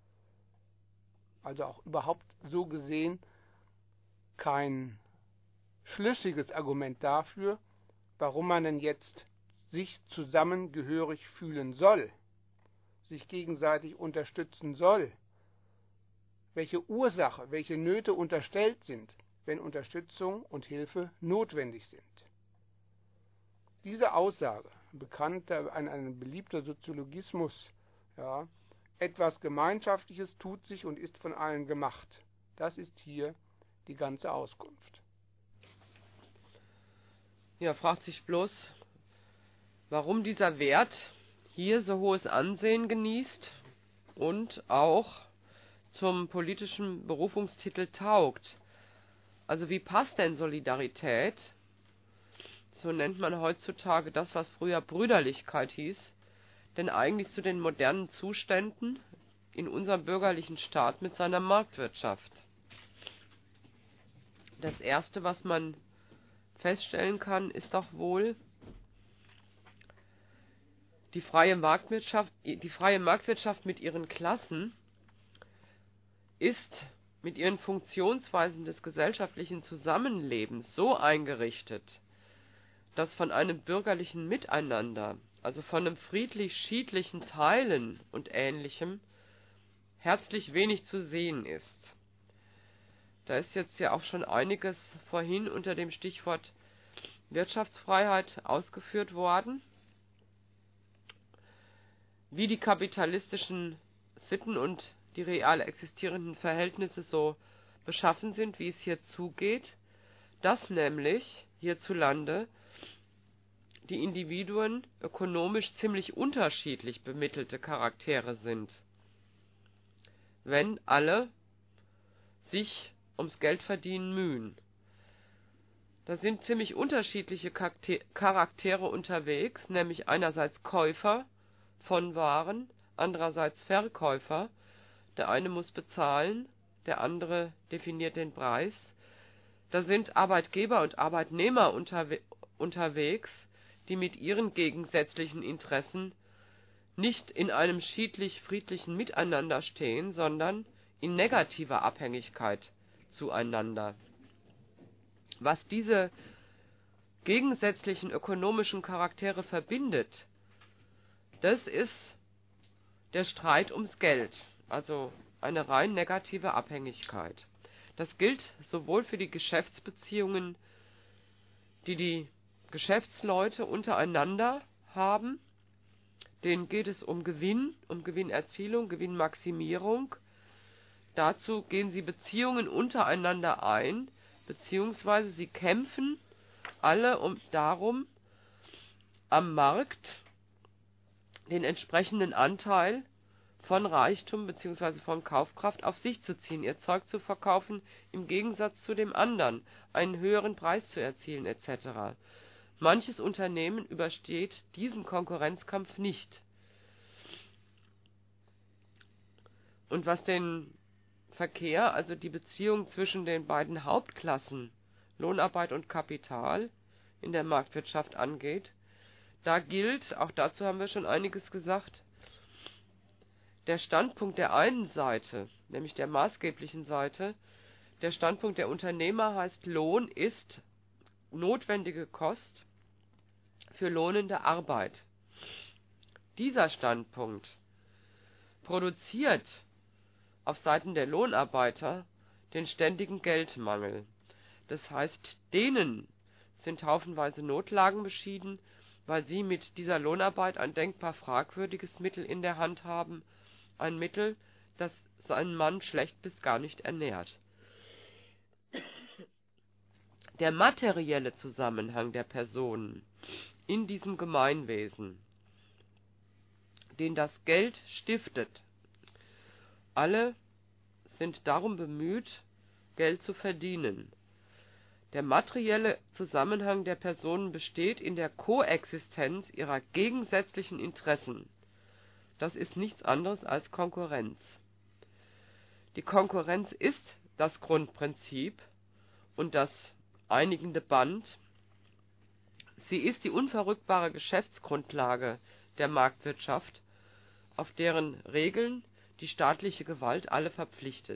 Also auch überhaupt so gesehen kein schlüssiges Argument dafür, warum man denn jetzt sich zusammengehörig fühlen soll, sich gegenseitig unterstützen soll, welche Ursache, welche Nöte unterstellt sind, wenn Unterstützung und Hilfe notwendig sind. Diese Aussage, bekannter, ein, ein beliebter Soziologismus, ja, etwas Gemeinschaftliches tut sich und ist von allen gemacht, das ist hier die ganze Auskunft. Ja, fragt sich bloß, warum dieser Wert hier so hohes Ansehen genießt und auch zum politischen Berufungstitel taugt. Also wie passt denn Solidarität, so nennt man heutzutage das, was früher Brüderlichkeit hieß, denn eigentlich zu den modernen Zuständen in unserem bürgerlichen Staat mit seiner Marktwirtschaft? Das Erste, was man feststellen kann, ist doch wohl, die freie Marktwirtschaft, die freie Marktwirtschaft mit ihren Klassen ist mit ihren Funktionsweisen des gesellschaftlichen Zusammenlebens so eingerichtet, dass von einem bürgerlichen Miteinander, also von einem friedlich-schiedlichen Teilen und Ähnlichem, herzlich wenig zu sehen ist. Da ist jetzt ja auch schon einiges vorhin unter dem Stichwort Wirtschaftsfreiheit ausgeführt worden, wie die kapitalistischen Sitten und die real existierenden Verhältnisse so beschaffen sind, wie es hier zugeht, dass nämlich hierzulande die Individuen ökonomisch ziemlich unterschiedlich bemittelte Charaktere sind, wenn alle sich ums Geldverdienen mühen. Da sind ziemlich unterschiedliche Charaktere unterwegs, nämlich einerseits Käufer von Waren, andererseits Verkäufer. Der eine muss bezahlen, der andere definiert den Preis. Da sind Arbeitgeber und Arbeitnehmer unterwe- unterwegs, die mit ihren gegensätzlichen Interessen nicht in einem schiedlich-friedlichen Miteinander stehen, sondern in negativer Abhängigkeit zueinander. Was diese gegensätzlichen ökonomischen Charaktere verbindet, das ist der Streit ums Geld, also eine rein negative Abhängigkeit. Das gilt sowohl für die Geschäftsbeziehungen, die die Geschäftsleute untereinander haben, denen geht es um Gewinn, um Gewinnerzielung, Gewinnmaximierung. Dazu gehen sie Beziehungen untereinander ein, beziehungsweise sie kämpfen alle um darum, am Markt den entsprechenden Anteil von Reichtum bzw. von Kaufkraft auf sich zu ziehen, ihr Zeug zu verkaufen, im Gegensatz zu dem anderen, einen höheren Preis zu erzielen et cetera. Manches Unternehmen übersteht diesen Konkurrenzkampf nicht. Und was den Verkehr, also die Beziehung zwischen den beiden Hauptklassen, Lohnarbeit und Kapital, in der Marktwirtschaft angeht, da gilt, auch dazu haben wir schon einiges gesagt, der Standpunkt der einen Seite, nämlich der maßgeblichen Seite, der Standpunkt der Unternehmer heißt, Lohn ist notwendige Kost für lohnende Arbeit. Dieser Standpunkt produziert auf Seiten der Lohnarbeiter den ständigen Geldmangel. Das heißt, denen sind haufenweise Notlagen beschieden, weil sie mit dieser Lohnarbeit ein denkbar fragwürdiges Mittel in der Hand haben, ein Mittel, das seinen Mann schlecht bis gar nicht ernährt. Der materielle Zusammenhang der Personen in diesem Gemeinwesen, den das Geld stiftet, alle sind darum bemüht, Geld zu verdienen. Der materielle Zusammenhang der Personen besteht in der Koexistenz ihrer gegensätzlichen Interessen. Das ist nichts anderes als Konkurrenz. Die Konkurrenz ist das Grundprinzip und das einigende Band. Sie ist die unverrückbare Geschäftsgrundlage der Marktwirtschaft, auf deren Regeln die staatliche Gewalt alle verpflichtet.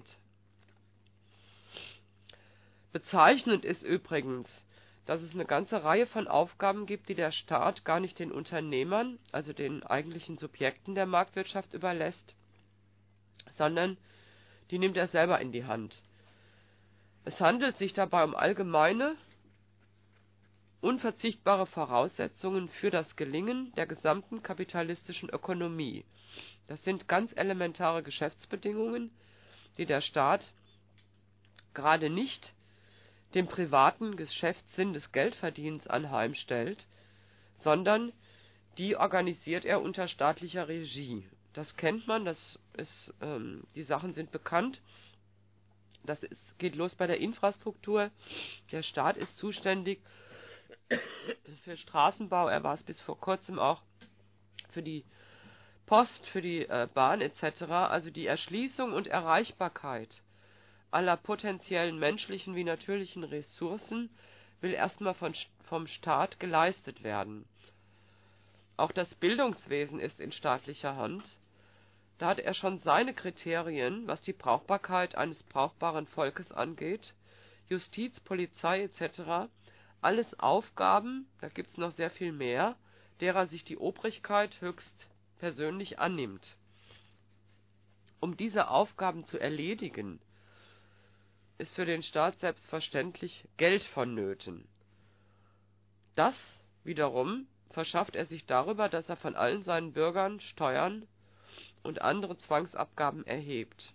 Bezeichnend ist übrigens, dass es eine ganze Reihe von Aufgaben gibt, die der Staat gar nicht den Unternehmern, also den eigentlichen Subjekten der Marktwirtschaft überlässt, sondern die nimmt er selber in die Hand. Es handelt sich dabei um allgemeine, unverzichtbare Voraussetzungen für das Gelingen der gesamten kapitalistischen Ökonomie. Das sind ganz elementare Geschäftsbedingungen, die der Staat gerade nicht dem privaten Geschäftssinn des Geldverdienens anheimstellt, sondern die organisiert er unter staatlicher Regie. Das kennt man, das ist, ähm, die Sachen sind bekannt. Das ist, geht los bei der Infrastruktur. Der Staat ist zuständig für Straßenbau, er war es bis vor kurzem auch für die Post, für die äh, Bahn et cetera. Also die Erschließung und Erreichbarkeit aller potenziellen menschlichen wie natürlichen Ressourcen will erstmal von, vom Staat geleistet werden. Auch das Bildungswesen ist in staatlicher Hand. Da hat er schon seine Kriterien, was die Brauchbarkeit eines brauchbaren Volkes angeht. Justiz, Polizei et cetera. Alles Aufgaben, da gibt es noch sehr viel mehr, derer sich die Obrigkeit höchst persönlich annimmt. Um diese Aufgaben zu erledigen, ist für den Staat selbstverständlich Geld vonnöten. Das wiederum verschafft er sich darüber, dass er von allen seinen Bürgern Steuern und andere Zwangsabgaben erhebt.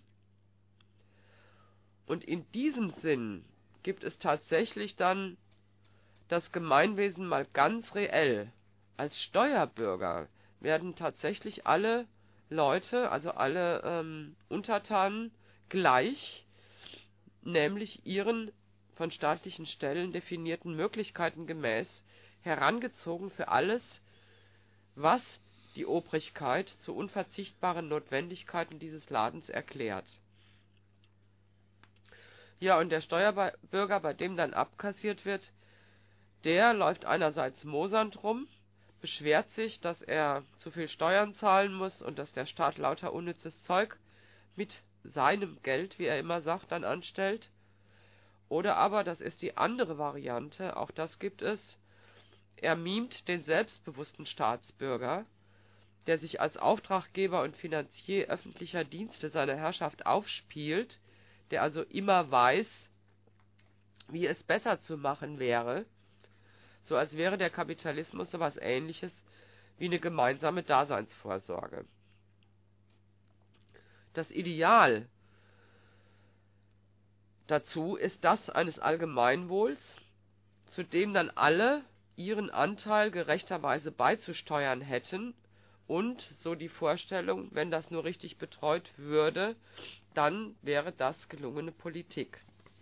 Und in diesem Sinn gibt es tatsächlich dann das Gemeinwesen mal ganz reell. Als Steuerbürger werden tatsächlich alle Leute, also alle ähm, Untertanen, gleich, nämlich ihren von staatlichen Stellen definierten Möglichkeiten gemäß, herangezogen für alles, was die Obrigkeit zu unverzichtbaren Notwendigkeiten dieses Ladens erklärt. Ja, und der Steuerbürger, bei dem dann abkassiert wird, der läuft einerseits mosernd rum, beschwert sich, dass er zu viel Steuern zahlen muss und dass der Staat lauter unnützes Zeug mit seinem Geld, wie er immer sagt, dann anstellt. Oder aber, das ist die andere Variante, auch das gibt es, er mimt den selbstbewussten Staatsbürger, der sich als Auftraggeber und Finanzier öffentlicher Dienste seiner Herrschaft aufspielt, der also immer weiß, wie es besser zu machen wäre, so als wäre der Kapitalismus so was Ähnliches wie eine gemeinsame Daseinsvorsorge. Das Ideal dazu ist das eines Allgemeinwohls, zu dem dann alle ihren Anteil gerechterweise beizusteuern hätten und, so die Vorstellung, wenn das nur richtig betreut würde, dann wäre das gelungene Politik.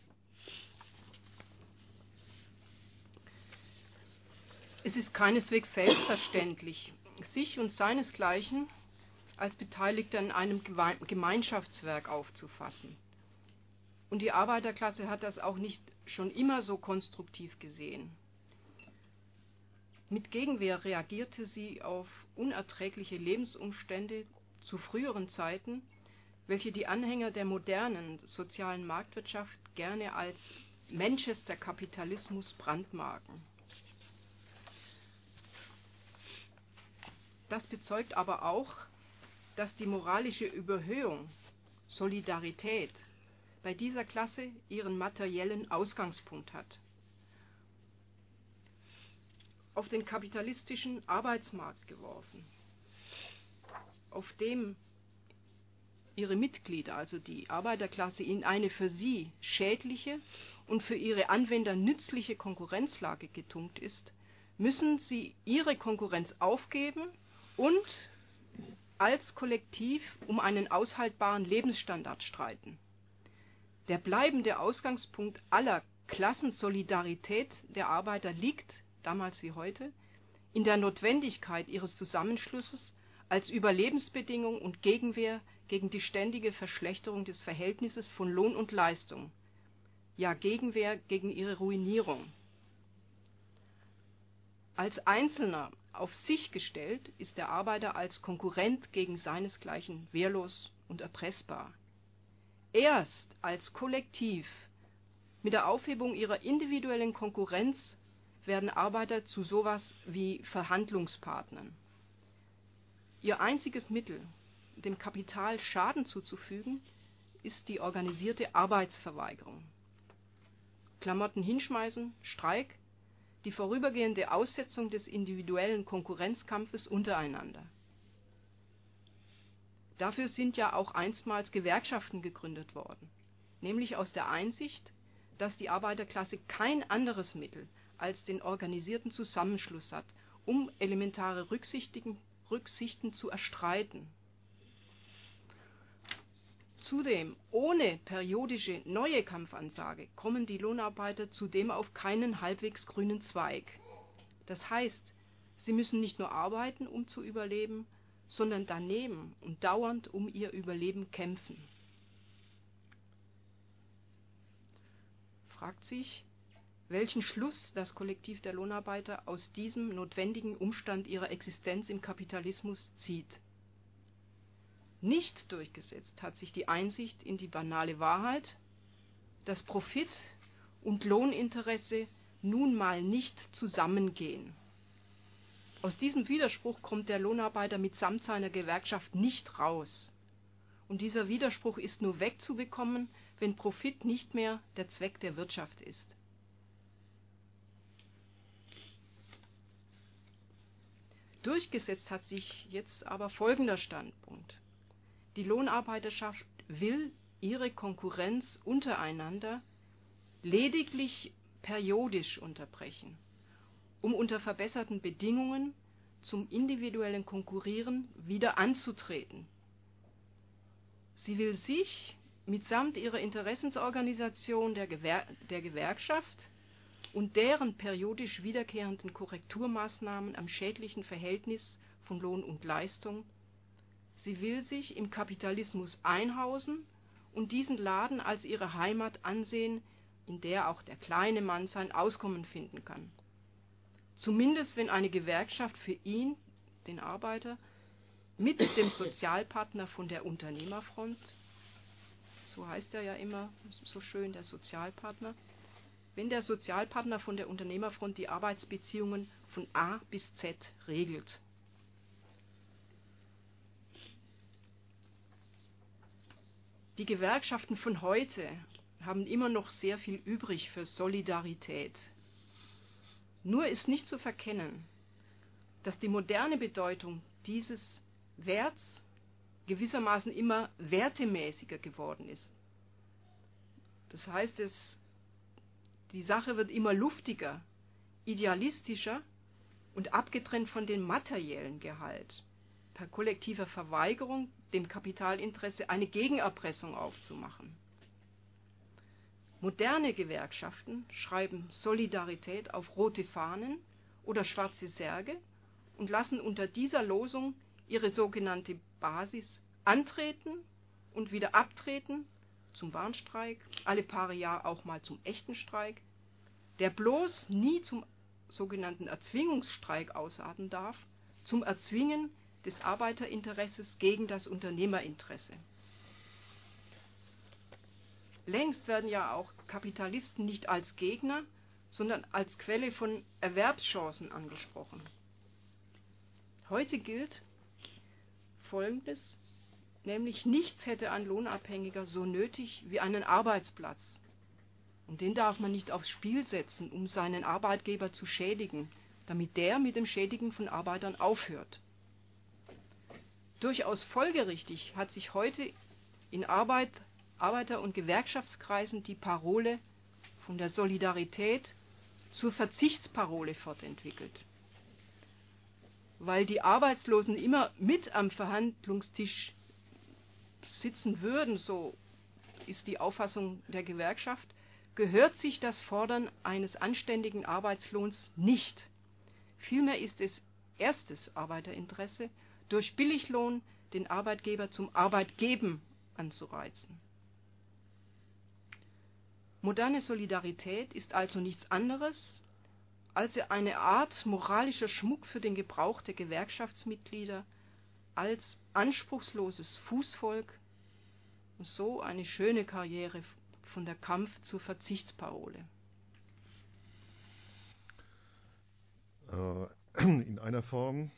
Es ist keineswegs selbstverständlich, sich und seinesgleichen als Beteiligte an einem Gemeinschaftswerk aufzufassen. Und die Arbeiterklasse hat das auch nicht schon immer so konstruktiv gesehen. Mit Gegenwehr reagierte sie auf unerträgliche Lebensumstände zu früheren Zeiten, welche die Anhänger der modernen sozialen Marktwirtschaft gerne als Manchester-Kapitalismus brandmarken. Das bezeugt aber auch, dass die moralische Überhöhung, Solidarität, bei dieser Klasse ihren materiellen Ausgangspunkt hat. Auf den kapitalistischen Arbeitsmarkt geworfen, auf dem ihre Mitglieder, also die Arbeiterklasse, in eine für sie schädliche und für ihre Anwender nützliche Konkurrenzlage getunkt ist, müssen sie ihre Konkurrenz aufgeben und als Kollektiv um einen aushaltbaren Lebensstandard streiten. Der bleibende Ausgangspunkt aller Klassensolidarität der Arbeiter liegt, damals wie heute, in der Notwendigkeit ihres Zusammenschlusses als Überlebensbedingung und Gegenwehr gegen die ständige Verschlechterung des Verhältnisses von Lohn und Leistung, ja Gegenwehr gegen ihre Ruinierung. Als Einzelner auf sich gestellt ist der Arbeiter als Konkurrent gegen seinesgleichen wehrlos und erpressbar. Erst als Kollektiv mit der Aufhebung ihrer individuellen Konkurrenz werden Arbeiter zu sowas wie Verhandlungspartnern. Ihr einziges Mittel, dem Kapital Schaden zuzufügen, ist die organisierte Arbeitsverweigerung. Klamotten hinschmeißen, Streik, die vorübergehende Aussetzung des individuellen Konkurrenzkampfes untereinander. Dafür sind ja auch einstmals Gewerkschaften gegründet worden, nämlich aus der Einsicht, dass die Arbeiterklasse kein anderes Mittel als den organisierten Zusammenschluss hat, um elementare Rücksichten, Rücksichten zu erstreiten. Zudem, ohne periodische neue Kampfansage kommen die Lohnarbeiter zudem auf keinen halbwegs grünen Zweig. Das heißt, sie müssen nicht nur arbeiten, um zu überleben, sondern daneben und dauernd um ihr Überleben kämpfen. Fragt sich, welchen Schluss das Kollektiv der Lohnarbeiter aus diesem notwendigen Umstand ihrer Existenz im Kapitalismus zieht. Nicht durchgesetzt hat sich die Einsicht in die banale Wahrheit, dass Profit und Lohninteresse nun mal nicht zusammengehen. Aus diesem Widerspruch kommt der Lohnarbeiter mitsamt seiner Gewerkschaft nicht raus. Und dieser Widerspruch ist nur wegzubekommen, wenn Profit nicht mehr der Zweck der Wirtschaft ist. Durchgesetzt hat sich jetzt aber folgender Standpunkt. Die Lohnarbeiterschaft will ihre Konkurrenz untereinander lediglich periodisch unterbrechen, um unter verbesserten Bedingungen zum individuellen Konkurrieren wieder anzutreten. Sie will sich mitsamt ihrer Interessensorganisation der, Gewer- der Gewerkschaft und deren periodisch wiederkehrenden Korrekturmaßnahmen am schädlichen Verhältnis von Lohn und Leistung, sie will sich im Kapitalismus einhausen und diesen Laden als ihre Heimat ansehen, in der auch der kleine Mann sein Auskommen finden kann. Zumindest wenn eine Gewerkschaft für ihn, den Arbeiter, mit dem Sozialpartner von der Unternehmerfront, so heißt er ja immer so schön, der Sozialpartner, wenn der Sozialpartner von der Unternehmerfront die Arbeitsbeziehungen von A bis Z regelt. Die Gewerkschaften von heute haben immer noch sehr viel übrig für Solidarität. Nur ist nicht zu verkennen, dass die moderne Bedeutung dieses Werts gewissermaßen immer wertemäßiger geworden ist. Das heißt, es, die Sache wird immer luftiger, idealistischer und abgetrennt von dem materiellen Gehalt, per kollektiver Verweigerung dem Kapitalinteresse eine Gegenerpressung aufzumachen. Moderne Gewerkschaften schreiben Solidarität auf rote Fahnen oder schwarze Särge und lassen unter dieser Losung ihre sogenannte Basis antreten und wieder abtreten, zum Warnstreik, alle paar Jahre auch mal zum echten Streik, der bloß nie zum sogenannten Erzwingungsstreik ausarten darf, zum Erzwingen des Arbeiterinteresses gegen das Unternehmerinteresse. Längst werden ja auch Kapitalisten nicht als Gegner, sondern als Quelle von Erwerbschancen angesprochen. Heute gilt Folgendes, nämlich nichts hätte ein Lohnabhängiger so nötig wie einen Arbeitsplatz. Und den darf man nicht aufs Spiel setzen, um seinen Arbeitgeber zu schädigen, damit der mit dem Schädigen von Arbeitern aufhört. Durchaus folgerichtig hat sich heute in Arbeit, Arbeiter- und Gewerkschaftskreisen die Parole von der Solidarität zur Verzichtsparole fortentwickelt. Weil die Arbeitslosen immer mit am Verhandlungstisch sitzen würden, so ist die Auffassung der Gewerkschaft, gehört sich das Fordern eines anständigen Arbeitslohns nicht. Vielmehr ist es erstes Arbeiterinteresse, durch Billiglohn den Arbeitgeber zum Arbeitgeben anzureizen. Moderne Solidarität ist also nichts anderes als eine Art moralischer Schmuck für den Gebrauch der Gewerkschaftsmitglieder als anspruchsloses Fußvolk und so eine schöne Karriere von der Kampf zur Verzichtsparole. In einer Form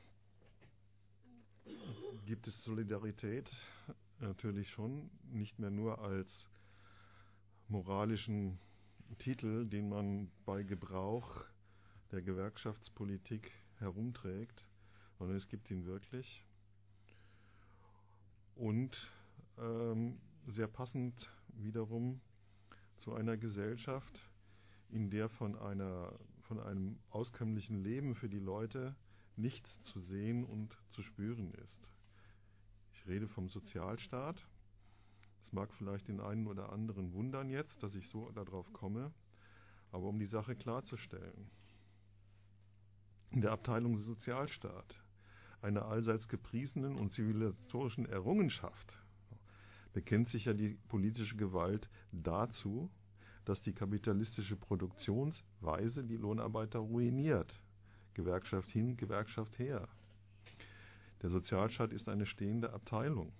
gibt es Solidarität natürlich schon, nicht mehr nur als moralischen Titel, den man bei Gebrauch der Gewerkschaftspolitik herumträgt, sondern es gibt ihn wirklich. Und ähm, sehr passend wiederum zu einer Gesellschaft, in der von, einer, von einem auskömmlichen Leben für die Leute nichts zu sehen und zu spüren ist. Ich rede vom Sozialstaat. Es mag vielleicht den einen oder anderen wundern jetzt, dass ich so darauf komme, aber um die Sache klarzustellen. In der Abteilung Sozialstaat, einer allseits gepriesenen und zivilisatorischen Errungenschaft, bekennt sich ja die politische Gewalt dazu, dass die kapitalistische Produktionsweise die Lohnarbeiter ruiniert. Gewerkschaft hin, Gewerkschaft her. Der Sozialstaat ist eine stehende Abteilung.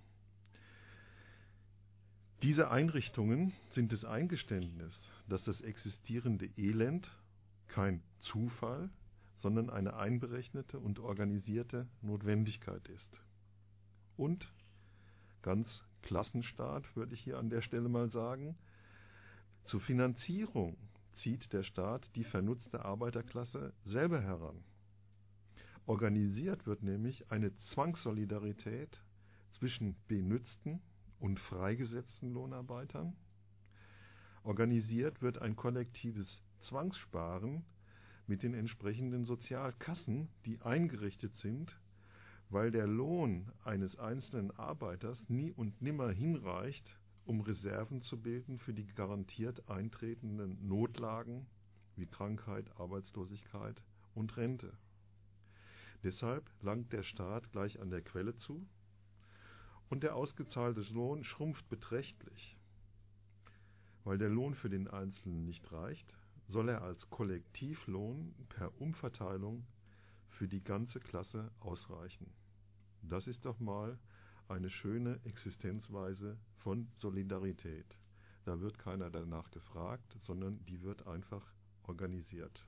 Diese Einrichtungen sind das Eingeständnis, dass das existierende Elend kein Zufall, sondern eine einberechnete und organisierte Notwendigkeit ist. Und, ganz Klassenstaat würde ich hier an der Stelle mal sagen, zur Finanzierung zieht der Staat die vernutzte Arbeiterklasse selber heran. Organisiert wird nämlich eine Zwangssolidarität zwischen benützten und freigesetzten Lohnarbeitern. Organisiert wird ein kollektives Zwangssparen mit den entsprechenden Sozialkassen, die eingerichtet sind, weil der Lohn eines einzelnen Arbeiters nie und nimmer hinreicht, um Reserven zu bilden für die garantiert eintretenden Notlagen wie Krankheit, Arbeitslosigkeit und Rente. Deshalb langt der Staat gleich an der Quelle zu und der ausgezahlte Lohn schrumpft beträchtlich. Weil der Lohn für den Einzelnen nicht reicht, soll er als Kollektivlohn per Umverteilung für die ganze Klasse ausreichen. Das ist doch mal eine schöne Existenzweise von Solidarität. Da wird keiner danach gefragt, sondern die wird einfach organisiert.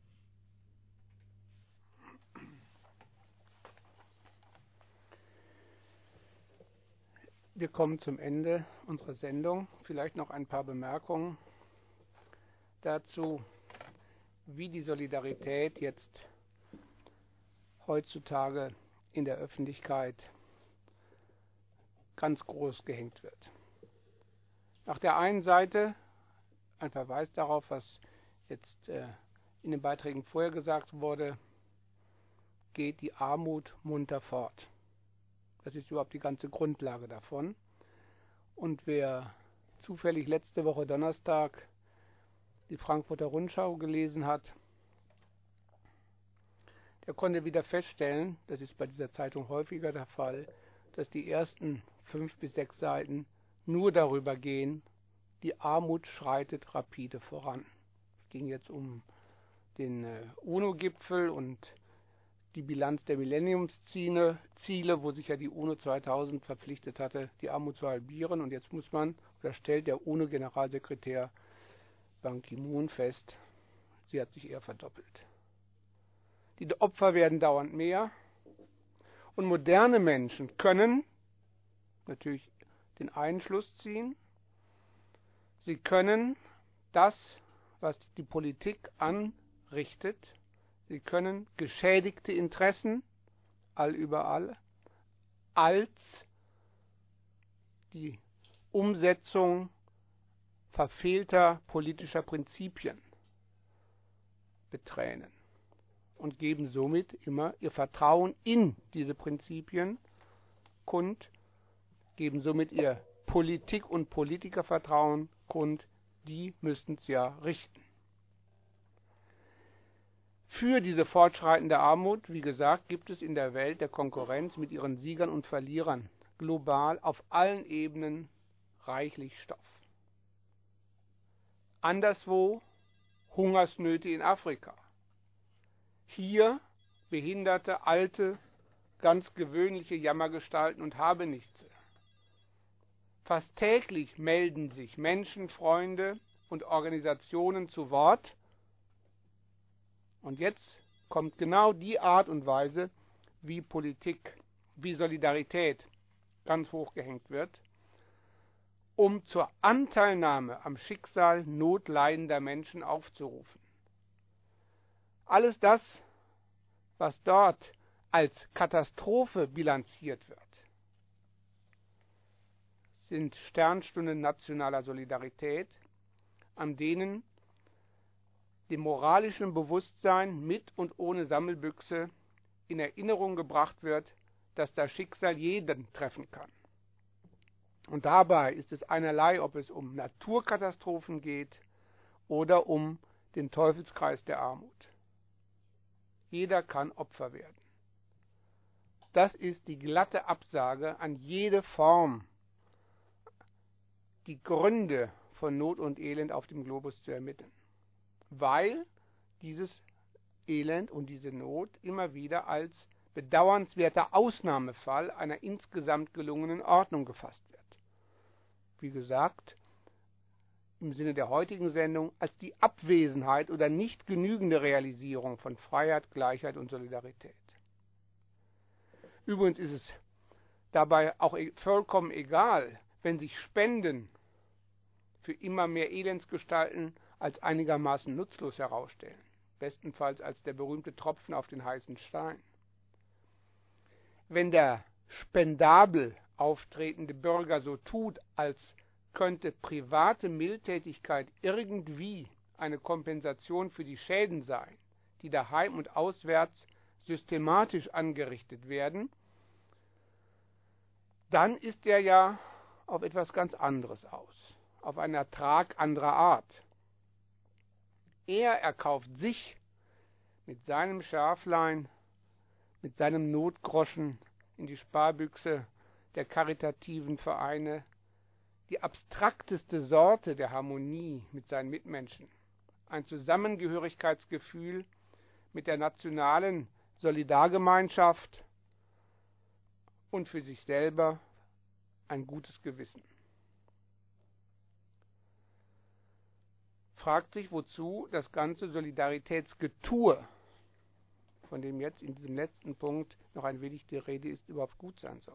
Wir kommen zum Ende unserer Sendung. Vielleicht noch ein paar Bemerkungen dazu, wie die Solidarität jetzt heutzutage in der Öffentlichkeit ganz groß gehängt wird. Nach der einen Seite ein Verweis darauf, was jetzt äh, in den Beiträgen vorher gesagt wurde, geht die Armut munter fort. Das ist überhaupt die ganze Grundlage davon. Und wer zufällig letzte Woche Donnerstag die Frankfurter Rundschau gelesen hat, der konnte wieder feststellen, das ist bei dieser Zeitung häufiger der Fall, dass die ersten fünf bis sechs Seiten nur darüber gehen, die Armut schreitet rapide voran. Es ging jetzt um den äh, UNO-Gipfel und die Bilanz der Millenniumsziele, Ziele, wo sich ja die UNO zweitausend verpflichtet hatte, die Armut zu halbieren. Und jetzt muss man, oder stellt der UNO-Generalsekretär Ban Ki-moon fest, sie hat sich eher verdoppelt. Die Opfer werden dauernd mehr. Und moderne Menschen können natürlich den einen Schluss ziehen. Sie können das, was die Politik anrichtet, sie können geschädigte Interessen allüberall als die Umsetzung verfehlter politischer Prinzipien betränen und geben somit immer ihr Vertrauen in diese Prinzipien kund, geben somit ihr Politik- und Politikervertrauen kund, die müssten es ja richten. Für diese fortschreitende Armut, wie gesagt, gibt es in der Welt der Konkurrenz mit ihren Siegern und Verlierern global auf allen Ebenen reichlich Stoff. Anderswo Hungersnöte in Afrika. Hier behinderte, alte, ganz gewöhnliche Jammergestalten und Habenichtse. Fast täglich melden sich Menschen, Freunde und Organisationen zu Wort. Und jetzt kommt genau die Art und Weise, wie Politik, wie Solidarität ganz hoch gehängt wird, um zur Anteilnahme am Schicksal notleidender Menschen aufzurufen. Alles das, was dort als Katastrophe bilanziert wird, sind Sternstunden nationaler Solidarität, an denen dem moralischen Bewusstsein mit und ohne Sammelbüchse in Erinnerung gebracht wird, dass das Schicksal jeden treffen kann. Und dabei ist es einerlei, ob es um Naturkatastrophen geht oder um den Teufelskreis der Armut. Jeder kann Opfer werden. Das ist die glatte Absage an jede Form, die Gründe von Not und Elend auf dem Globus zu ermitteln. Weil dieses Elend und diese Not immer wieder als bedauernswerter Ausnahmefall einer insgesamt gelungenen Ordnung gefasst wird. Wie gesagt, im Sinne der heutigen Sendung als die Abwesenheit oder nicht genügende Realisierung von Freiheit, Gleichheit und Solidarität. Übrigens ist es dabei auch vollkommen egal, wenn sich Spenden für immer mehr Elendsgestalten als einigermaßen nutzlos herausstellen, bestenfalls als der berühmte Tropfen auf den heißen Stein. Wenn der spendabel auftretende Bürger so tut, als könnte private Mildtätigkeit irgendwie eine Kompensation für die Schäden sein, die daheim und auswärts systematisch angerichtet werden, dann ist er ja auf etwas ganz anderes aus, auf einen Ertrag anderer Art. Er erkauft sich mit seinem Schärflein, mit seinem Notgroschen in die Sparbüchse der karitativen Vereine die abstrakteste Sorte der Harmonie mit seinen Mitmenschen, ein Zusammengehörigkeitsgefühl mit der nationalen Solidargemeinschaft und für sich selber ein gutes Gewissen. Fragt sich, wozu das ganze Solidaritätsgetue, von dem jetzt in diesem letzten Punkt noch ein wenig die Rede ist, überhaupt gut sein soll.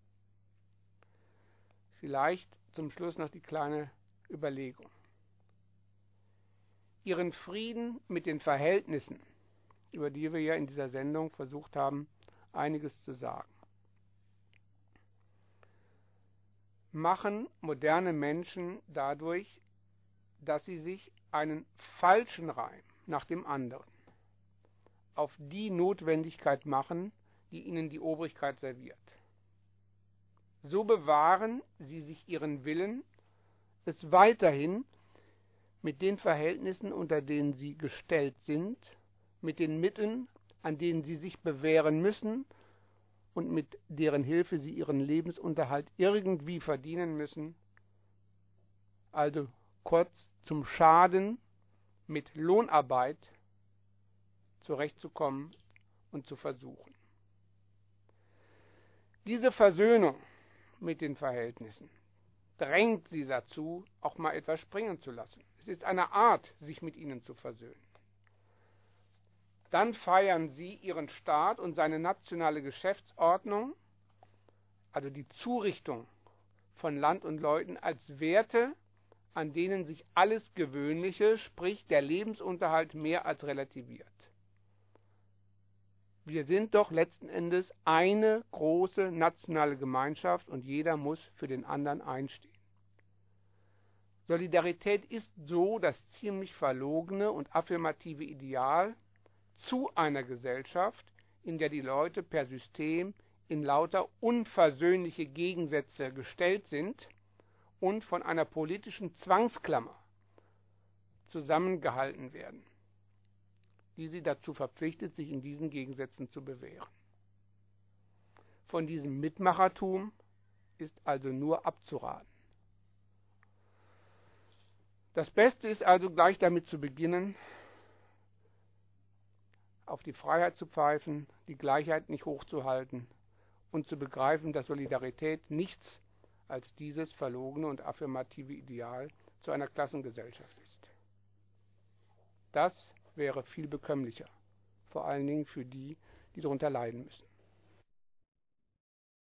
Vielleicht zum Schluss noch die kleine Überlegung. Ihren Frieden mit den Verhältnissen, über die wir ja in dieser Sendung versucht haben, einiges zu sagen. Machen moderne Menschen dadurch, dass sie sich einen falschen Reim nach dem anderen auf die Notwendigkeit machen, die ihnen die Obrigkeit serviert. So bewahren sie sich ihren Willen, es weiterhin mit den Verhältnissen, unter denen sie gestellt sind, mit den Mitteln, an denen sie sich bewähren müssen und mit deren Hilfe sie ihren Lebensunterhalt irgendwie verdienen müssen, also kurz zum Schaden mit Lohnarbeit zurechtzukommen und zu versuchen. Diese Versöhnung mit den Verhältnissen drängt sie dazu, auch mal etwas springen zu lassen. Es ist eine Art, sich mit ihnen zu versöhnen. Dann feiern sie ihren Staat und seine nationale Geschäftsordnung, also die Zurichtung von Land und Leuten, als Werte, an denen sich alles Gewöhnliche, sprich der Lebensunterhalt, mehr als relativiert. Wir sind doch letzten Endes eine große nationale Gemeinschaft und jeder muss für den anderen einstehen. Solidarität ist so das ziemlich verlogene und affirmative Ideal zu einer Gesellschaft, in der die Leute per System in lauter unversöhnliche Gegensätze gestellt sind und von einer politischen Zwangsklammer zusammengehalten werden, die sie dazu verpflichtet, sich in diesen Gegensätzen zu bewähren. Von diesem Mitmachertum ist also nur abzuraten. Das Beste ist also gleich damit zu beginnen, auf die Freiheit zu pfeifen, die Gleichheit nicht hochzuhalten und zu begreifen, dass Solidarität nichts als dieses verlogene und affirmative Ideal zu einer Klassengesellschaft ist. Das wäre viel bekömmlicher, vor allen Dingen für die, die darunter leiden müssen.